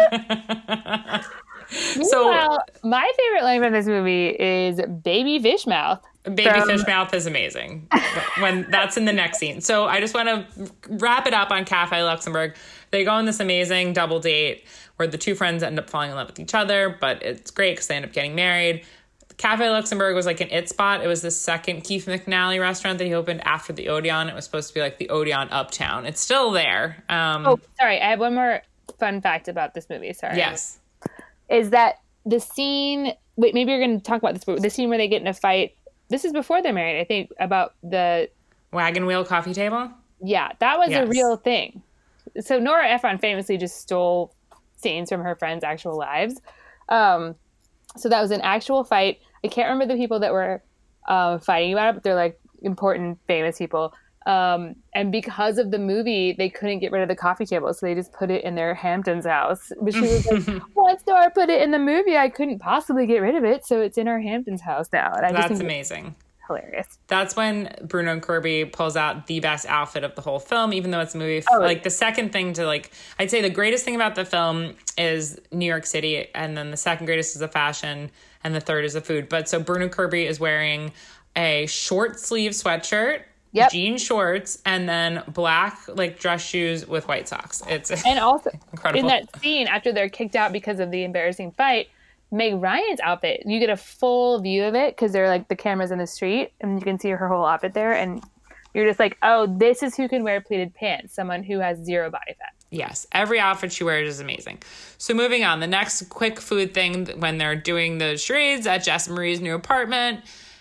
So well, my favorite line from this movie is Baby Fish Mouth. Baby from... Fish Mouth is amazing. When that's in the next scene. So I just want to wrap it up on Cafe Luxembourg. They go on this amazing double date where the two friends end up falling in love with each other, but it's great because they end up getting married. Cafe Luxembourg was like an it spot. It was the second Keith McNally restaurant that he opened after the Odeon. It was supposed to be like the Odeon Uptown. It's still there. Um, oh, sorry. I have one more fun fact about this movie. Sorry. Yes. Is that the scene... Wait, maybe you're going to talk about this, but the scene where they get in a fight... This is before they're married, I think, about the... Wagon wheel coffee table? Yeah, that was yes. a real thing. So Nora Ephron famously just stole scenes from her friends' actual lives. Um... So that was an actual fight. I can't remember the people that were uh, fighting about it, but they're like important, famous people. Um, and because of the movie, they couldn't get rid of the coffee table, so they just put it in their Hamptons house. But she was like, once Nora put it in the movie, I couldn't possibly get rid of it, so it's in our Hamptons house now. And I That's just think amazing. Hilarious. That's when Bruno Kirby pulls out the best outfit of the whole film, even though it's a movie. Oh, like the second thing to like, I'd say the greatest thing about the film is New York City, and then the second greatest is the fashion, and the third is the food. But so Bruno Kirby is wearing a short sleeve sweatshirt, yep. jean shorts, and then black like dress shoes with white socks. It's and also incredible. In that scene after they're kicked out because of the embarrassing fight, Meg Ryan's outfit, you get a full view of it because they're like the cameras in the street and you can see her whole outfit there, and you're just like, oh, this is who can wear pleated pants, someone who has zero body fat. Yes, every outfit she wears is amazing. So moving on, the next quick food thing when they're doing the charades at Jess and Marie's new apartment,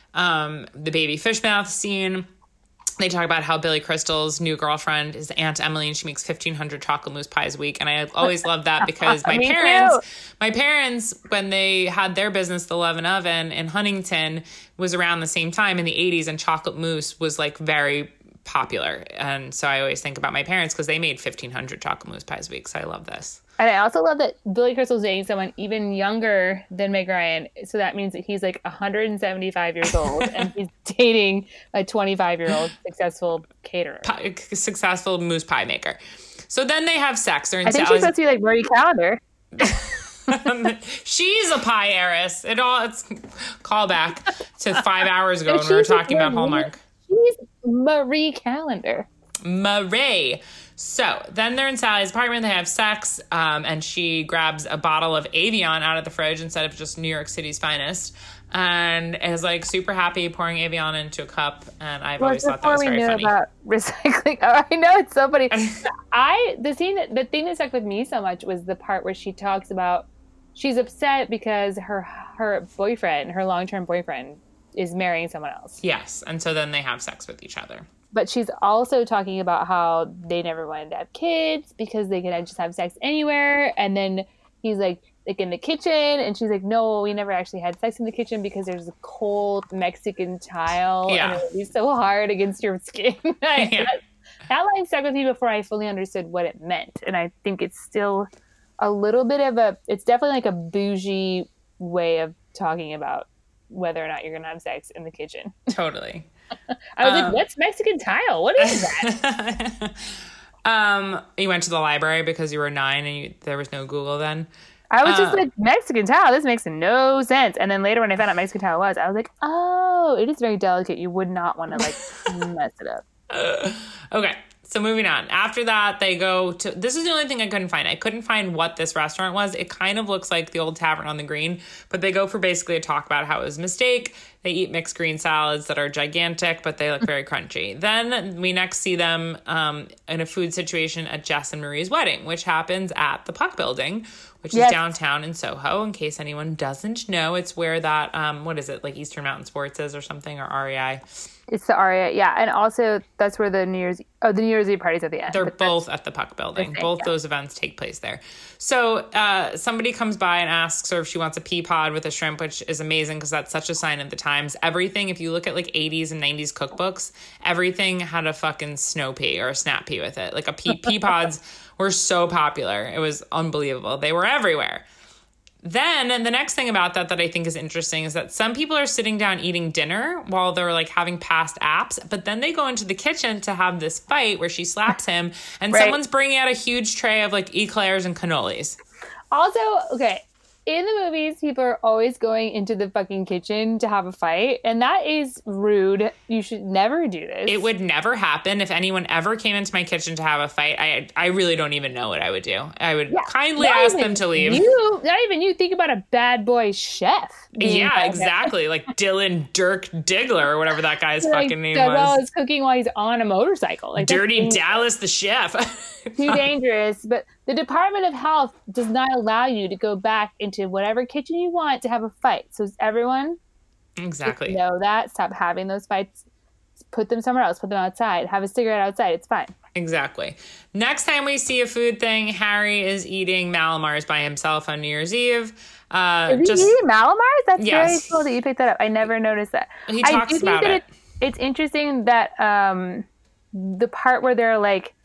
um, the baby fish mouth scene. They talk about how Billy Crystal's new girlfriend is Aunt Emily, and she makes fifteen hundred chocolate mousse pies a week. And I always loved that because my parents, too. my parents, when they had their business, the Love and Oven in Huntington, was around the same time in the eighties, and chocolate mousse was like very popular. And so I always think about my parents because they made fifteen hundred chocolate mousse pies a week. So I love this. And I also love that Billy Crystal's dating someone even younger than Meg Ryan. So that means that he's like one hundred seventy-five years old and he's dating a twenty-five-year-old successful caterer. Pie, successful mousse pie maker. So then they have sex. They're in I think Sally's... she's supposed to be like Marie Callender. She's a pie heiress. It all it's callback to five hours ago when we were talking about Hallmark. She's Marie Callender. Marie. So then they're in Sally's apartment. They have sex, um, and she grabs a bottle of Evian out of the fridge instead of just New York City's finest, and is like super happy pouring Evian into a cup. And I've well, always thought that was very funny. Before we knew about recycling, oh, I know it's so funny. I the scene, the thing that stuck with me so much was the part where she talks about she's upset because her her boyfriend, her long term boyfriend, is marrying someone else. Yes, and so then they have sex with each other. But she's also talking about how they never wanted to have kids because they could just have sex anywhere. And then he's like, like in the kitchen. And she's like, no, we never actually had sex in the kitchen because there's a cold Mexican tile. Yeah. And it would be so hard against your skin. Yeah. that, that line stuck with me before I fully understood what it meant. And I think it's still a little bit of a, it's definitely like a bougie way of talking about whether or not you're going to have sex in the kitchen. Totally. I was um, like, what's Mexican tile? What is that? um, you went to the library because you were nine and you, there was no Google then? I was uh, just like, Mexican tile? This makes no sense. And then later when I found out Mexican tile was, I was like, oh, it is very delicate. You would not want to like mess it up. Uh, okay. So moving on. After that, they go to... This is the only thing I couldn't find. I couldn't find what this restaurant was. It kind of looks like the old Tavern on the Green, but they go for basically a talk about how it was a mistake. They eat mixed green salads that are gigantic, but they look very crunchy. Then we next see them um, in a food situation at Jess and Marie's wedding, which happens at the Puck Building, which yes. is downtown in Soho. In case anyone doesn't know, it's where that, um, what is it, like Eastern Mountain Sports is or something, or R E I? It's the Aria, yeah. And also, that's where the New Year's oh the New Year's Eve party's at the end. They're both at the Puck Building. Thing, both yeah. those events take place there. So uh, somebody comes by and asks her if she wants a pea pod with a shrimp, which is amazing because that's such a sign of the times. Everything, if you look at like eighties and nineties cookbooks, everything had a fucking snow pea or a snap pea with it. Like a pea, pea pods were so popular. It was unbelievable. They were everywhere. Then, and the next thing about that that I think is interesting is that some people are sitting down eating dinner while they're like having past apps, but then they go into the kitchen to have this fight where she slaps him and right. someone's bringing out a huge tray of like eclairs and cannolis. Also, okay, in the movies, people are always going into the fucking kitchen to have a fight, and that is rude. You should never do this. It would never happen. If anyone ever came into my kitchen to have a fight, I I really don't even know what I would do. I would yeah, kindly ask them to leave. You, not even you. Think about a bad boy chef. Yeah, exactly. Like Dylan Dirk Diggler or whatever that guy's like, fucking name was. Well, is cooking while he's on a motorcycle. Like Dirty Dallas the chef. Too dangerous. But the Department of Health does not allow you to go back into whatever kitchen you want to have a fight. So everyone, exactly, know that. Stop having those fights. Put them somewhere else. Put them outside. Have a cigarette outside. It's fine. Exactly. Next time we see a food thing, Harry is eating Malamars by himself on New Year's Eve. Uh, is he just, eating Malamars? That's yes. very cool that you picked that up. I never noticed that. He talks I do about think that it. it. It's interesting that um, the part where they're like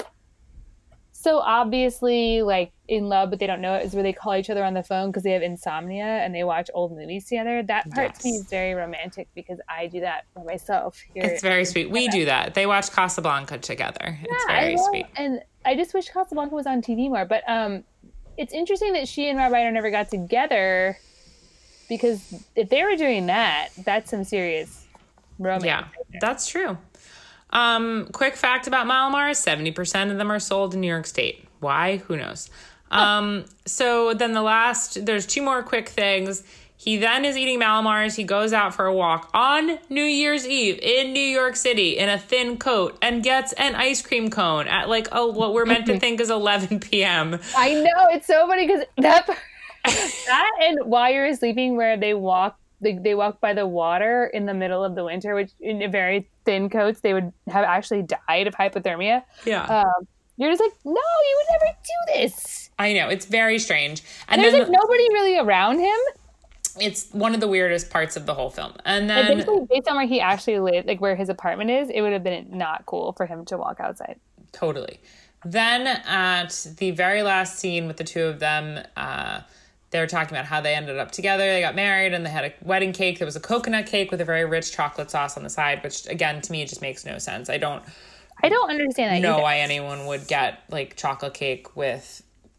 so obviously like in love, but they don't know it, is where they call each other on the phone because they have insomnia and they watch old movies together. That part yes. to me is very romantic because I do that for myself. Here. It's very sweet. We do that. They watch Casablanca together. Yeah, it's very love, sweet. And I just wish Casablanca was on T V more. But um, it's interesting that she and Rob Reiner never got together because if they were doing that, that's some serious romance. Yeah, right, that's true. Um, quick fact about Malamars, seventy percent of them are sold in New York State. Why? Who knows? Um, so then the last, there's two more quick things. He then is eating Malamars. He goes out for a walk on New Year's Eve in New York City in a thin coat and gets an ice cream cone at like a, what we're meant to think is eleven p.m. I know. It's so funny because that, that and While You're Sleeping where they walk They, they walk by the water in the middle of the winter, which in a very thin coats, they would have actually died of hypothermia. Yeah. Um, you're just like, no, you would never do this. I know. It's very strange. And, and there's then, like nobody really around him. It's one of the weirdest parts of the whole film. And then basically based on where he actually lived, like where his apartment is, it would have been not cool for him to walk outside. Totally. Then at the very last scene with the two of them, uh, they were talking about how they ended up together. They got married and they had a wedding cake. There was a coconut cake with a very rich chocolate sauce on the side, which again, to me, just makes no sense. I don't I don't understand that know either. why anyone would get like chocolate cake with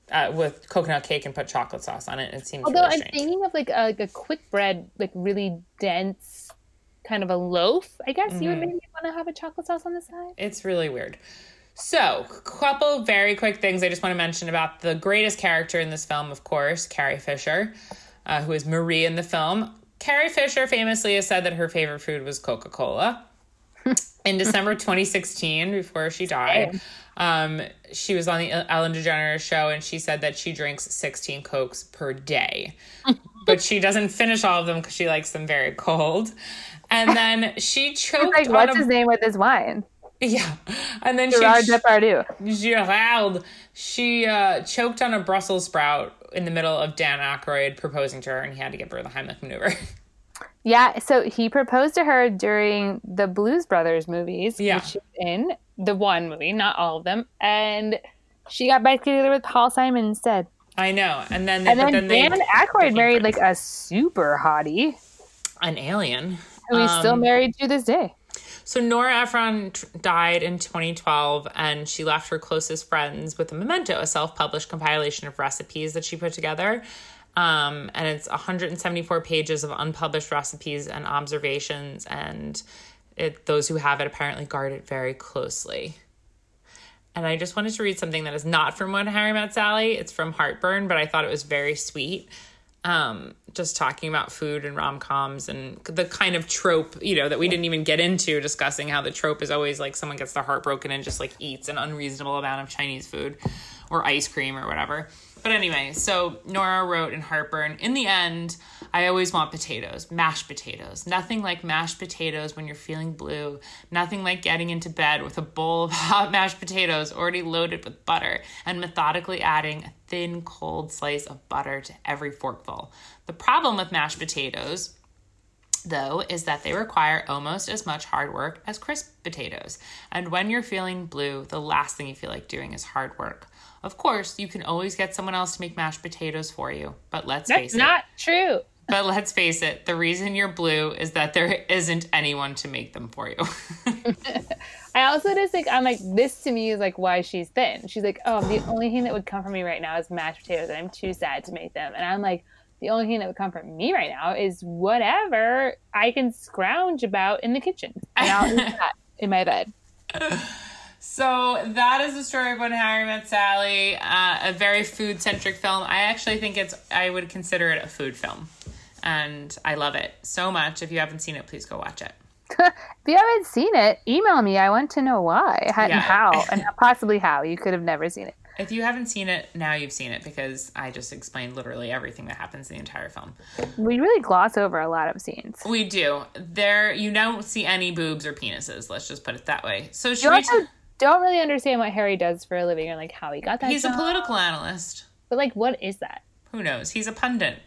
uh, with coconut cake and put chocolate sauce on it. It seems Although really I'm strange. thinking of like a, like a quick bread, like really dense, kind of a loaf. I guess mm-hmm. you would maybe want to have a chocolate sauce on the side. It's really weird. So, a couple very quick things I just want to mention about the greatest character in this film, of course, Carrie Fisher, uh, who is Marie in the film. Carrie Fisher famously has said that her favorite food was Coca-Cola. In December twenty sixteen, before she died, um, she was on the Ellen DeGeneres show, and she said that she drinks sixteen Cokes per day. But she doesn't finish all of them because she likes them very cold. And then she choked like, on what's a... his name with his wine? Yeah. And then Gerard she... Depardieu. Gerard. She uh, choked on a Brussels sprout in the middle of Dan Aykroyd proposing to her, and he had to give her the Heimlich maneuver. Yeah, so he proposed to her during the Blues Brothers movies, yeah. which she's in, the one movie, not all of them, and she got back together with Paul Simon instead. I know, and then they, and then, then Dan they Aykroyd married like a super hottie, an alien, who he's um, still married to this day. So Nora Ephron t- died in twenty twelve, and she left her closest friends with a memento, a self-published compilation of recipes that she put together. Um, and it's one hundred seventy-four pages of unpublished recipes and observations, and it, those who have it apparently guard it very closely. And I just wanted to read something that is not from When Harry Met Sally. It's from Heartburn, but I thought it was very sweet. Um, just talking about food and rom-coms and the kind of trope, you know, that we didn't even get into, discussing how the trope is always like someone gets their heart broken and just like eats an unreasonable amount of Chinese food or ice cream or whatever. But anyway, so Nora wrote in Heartburn, in the end, I always want potatoes, mashed potatoes. Nothing like mashed potatoes when you're feeling blue. Nothing like getting into bed with a bowl of hot mashed potatoes already loaded with butter and methodically adding a thin, cold slice of butter to every forkful. The problem with mashed potatoes, though, is that they require almost as much hard work as crisp potatoes. And when you're feeling blue, the last thing you feel like doing is hard work. Of course, you can always get someone else to make mashed potatoes for you, but let's That's face it. That's not true. But let's face it, the reason you're blue is that there isn't anyone to make them for you. I also just think, I'm like, this to me is like why she's thin. She's like, oh, the only thing that would come from me right now is mashed potatoes, and I'm too sad to make them. And I'm like, the only thing that would come from me right now is whatever I can scrounge about in the kitchen. And I'll eat that in my bed. So that is the story of When Harry Met Sally, uh, a very food-centric film. I actually think it's, I would consider it a food film. And I love it so much. If you haven't seen it, please go watch it. If you haven't seen it, email me. I want to know why and yeah. how, and possibly how. You could have never seen it. If you haven't seen it, now you've seen it, because I just explained literally everything that happens in the entire film. We really gloss over a lot of scenes. We do. There, you don't see any boobs or penises. Let's just put it that way. So should you we also t- don't really understand what Harry does for a living, or like how he got that He's job. a political analyst. But like, what is that? Who knows? He's a pundit.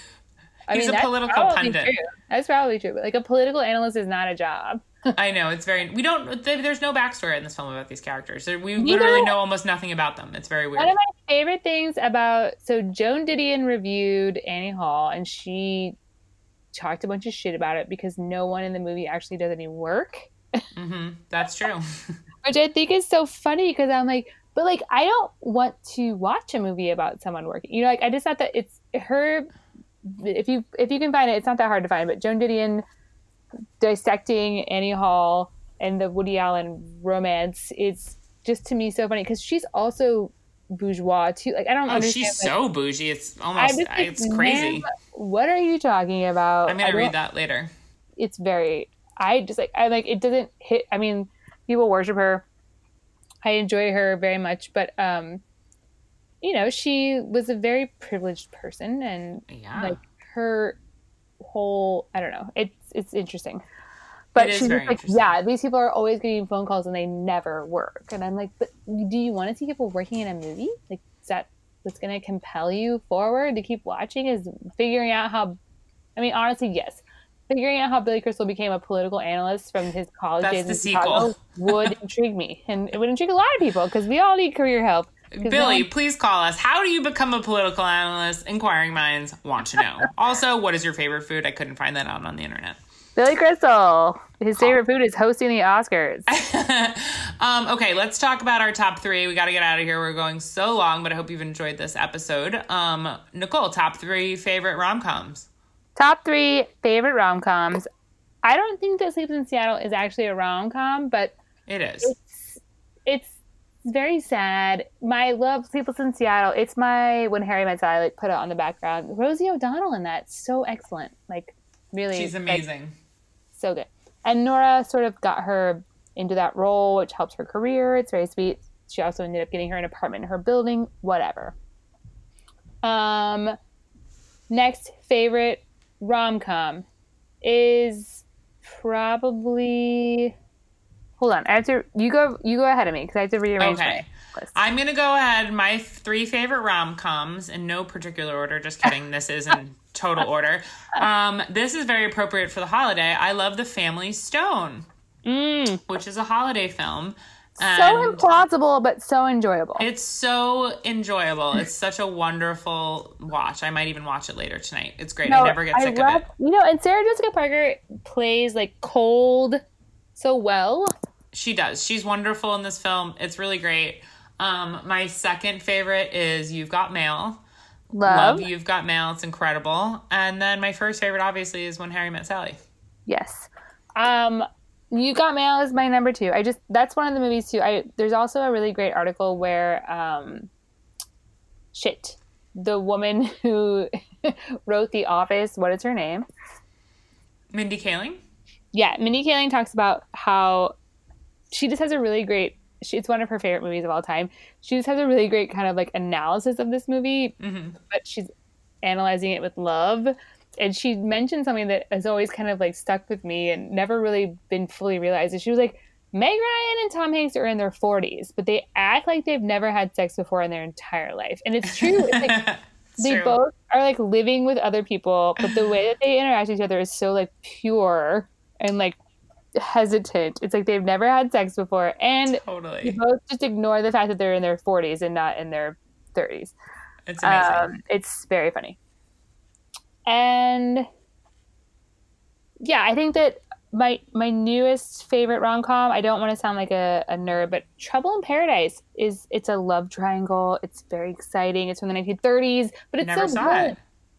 I He's mean, a political pundit. True. That's probably true. But like, a political analyst is not a job. I know, it's very, we don't, there's no backstory in this film about these characters. We Neither, literally know almost nothing about them. It's very weird. One of my favorite things about, so Joan Didion reviewed Annie Hall, and she talked a bunch of shit about it because no one in the movie actually does any work. Mm-hmm. That's true. Which I think is so funny, because I'm like, but like, I don't want to watch a movie about someone working. You know, like, I just thought that it's her, if you, if you can find it, it's not that hard to find, but Joan Didion dissecting Annie Hall and the Woody Allen romance is just, to me, so funny, because she's also bourgeois too. Like, I don't oh, understand. She's like, so bougie. It's almost, like, it's crazy. What are you talking about? I'm going to read that later. It's very, I just like, I like, it doesn't hit. I mean, people worship her. I enjoy her very much, but, um, you know, she was a very privileged person, and yeah. like her whole, I don't know, it's it's interesting, but it she's very like, yeah, these people are always getting phone calls and they never work, and I'm like, but do you want to see people working in a movie? Like, is that what's going to compel you forward to keep watching? Is figuring out how, I mean, honestly, yes, figuring out how Billy Crystal became a political analyst from his college That's days the in sequel. Chicago would intrigue me, and it would intrigue a lot of people, because we all need career help. Billy, no one... please call us. How do you become a political analyst? Inquiring minds want to know. Also, what is your favorite food? I couldn't find that out on the internet. Billy Crystal. His favorite food is hosting the Oscars. um, okay, let's talk about our top three. We got to get out of here. We're going so long, but I hope you've enjoyed this episode. Um, Nicole, top three favorite rom-coms. Top three favorite rom-coms. I don't think that Sleepless in Seattle is actually a rom-com, but it is. It's, it's very sad. My love Sleepless in Seattle. It's my When Harry Met Sally, like put it on the background. Rosie O'Donnell in that, so excellent. Like really, she's amazing. Like, so good. And Nora sort of got her into that role, which helps her career. It's very sweet. She also ended up getting her an apartment in her building. Whatever. Um, next favorite rom-com is probably. Hold on, I have to. You go. You go ahead of me because I have to rearrange okay. my list. I'm gonna go ahead. My three favorite rom-coms in no particular order. Just kidding. This is in total order. Um, this is very appropriate for the holiday. I love The Family Stone, mm. which is a holiday film. So implausible, but so enjoyable. It's so enjoyable. It's such a wonderful watch. I might even watch it later tonight. It's great. No, I never get sick I love, of it. You know, and Sarah Jessica Parker plays like cold so well. She does. She's wonderful in this film. It's really great. Um, my second favorite is You've Got Mail. Love. Love You've Got Mail. It's incredible. And then my first favorite, obviously, is When Harry Met Sally. Yes. Um, You've Got Mail is my number two. I just, that's one of the movies too. I, there's also a really great article where, um, shit, the woman who wrote The Office, what is her name? Mindy Kaling? Yeah. Mindy Kaling talks about how she just has a really great, she, it's one of her favorite movies of all time. She just has a really great kind of like analysis of this movie, mm-hmm. but she's analyzing it with love. And she mentioned something that has always kind of like stuck with me and never really been fully realized. And she was like, Meg Ryan and Tom Hanks are in their forties, but they act like they've never had sex before in their entire life. And it's true. It's like, it's they true. both are like living with other people, but the way that they interact with each other is so like pure and like hesitant. It's like they've never had sex before. And totally. they both just ignore the fact that they're in their forties and not in their thirties. It's amazing. Um, it's very funny. And yeah, I think that my my newest favorite rom-com, I don't want to sound like a, a nerd, but Trouble in Paradise is, it's a love triangle. It's very exciting. It's from the nineteen thirties, but it's Never so saw good. It.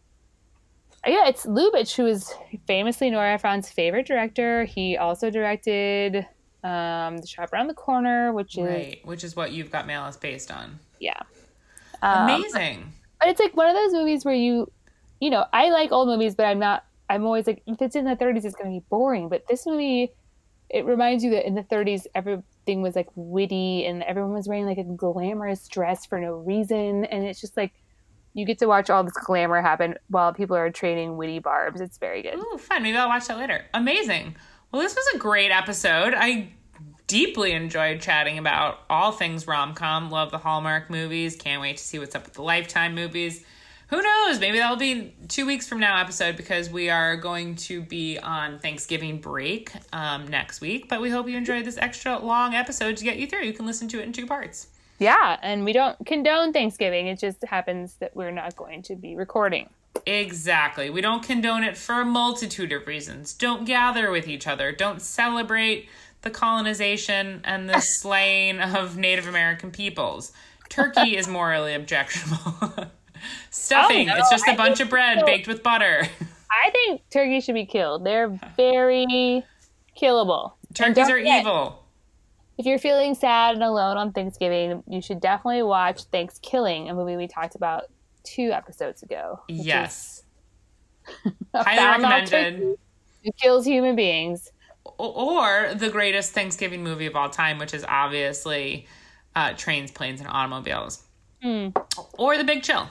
Yeah, it's Lubitsch, who is famously Nora Ephron's favorite director. He also directed um, The Shop Around the Corner, which is right, which is what You've Got Mail is based on. Yeah, um, amazing. But it's like one of those movies where you. You know, I like old movies, but I'm not, I'm always like, if it's in the thirties, it's going to be boring. But this movie, it reminds you that in the thirties, everything was like witty and everyone was wearing like a glamorous dress for no reason. And it's just like, you get to watch all this glamour happen while people are trading witty barbs. It's very good. Ooh, fun. Maybe I'll watch that later. Amazing. Well, this was a great episode. I deeply enjoyed chatting about all things rom-com. Love the Hallmark movies. Can't wait to see what's up with the Lifetime movies. Who knows? Maybe that'll be two weeks from now episode because we are going to be on Thanksgiving break um, next week. But we hope you enjoyed this extra long episode to get you through. You can listen to it in two parts. Yeah, and we don't condone Thanksgiving. It just happens that we're not going to be recording. Exactly. We don't condone it for a multitude of reasons. Don't gather with each other. Don't celebrate the colonization and the slaying of Native American peoples. Turkey is morally objectionable. Stuffing. Oh, no. It's just a I bunch of bread so. baked with butter. I think turkeys should be killed. They're very killable. Turkeys are forget, evil. If you're feeling sad and alone on Thanksgiving, you should definitely watch Thanksgiving, a movie we talked about two episodes ago. Yes. Highly recommended. It kills human beings. Or the greatest Thanksgiving movie of all time, which is obviously uh, Trains, Planes, and Automobiles. Mm. Or The Big Chill.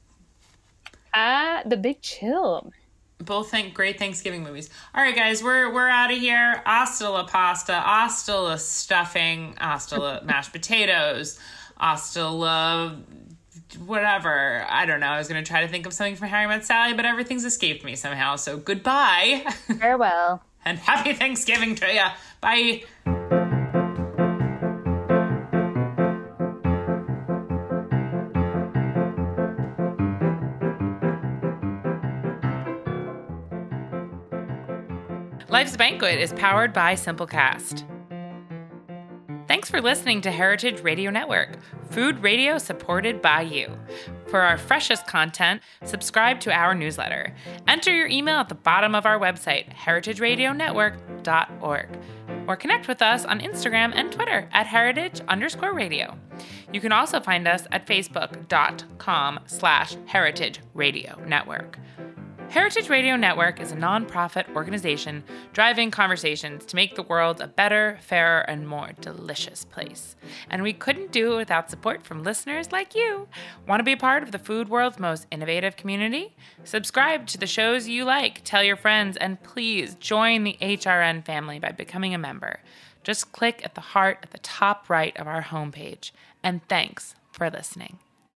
Ah, uh, The Big Chill. Both think great Thanksgiving movies. All right, guys, we're we're out of here. Hasta la pasta, hasta la stuffing, hasta la mashed potatoes, hasta la whatever. I don't know. I was going to try to think of something from Harry Met Sally, but everything's escaped me somehow. So goodbye. Farewell. And happy Thanksgiving to ya. Bye. Life's Banquet is powered by Simplecast. Thanks for listening to Heritage Radio Network, food radio supported by you. For our freshest content, subscribe to our newsletter. Enter your email at the bottom of our website, heritage radio network dot org. Or connect with us on Instagram and Twitter at heritage underscore radio. You can also find us at facebook.com slash heritage radio network. Heritage Radio Network is a nonprofit organization driving conversations to make the world a better, fairer, and more delicious place. And we couldn't do it without support from listeners like you. Want to be a part of the food world's most innovative community? Subscribe to the shows you like, tell your friends, and please join the H R N family by becoming a member. Just click at the heart at the top right of our homepage. And thanks for listening.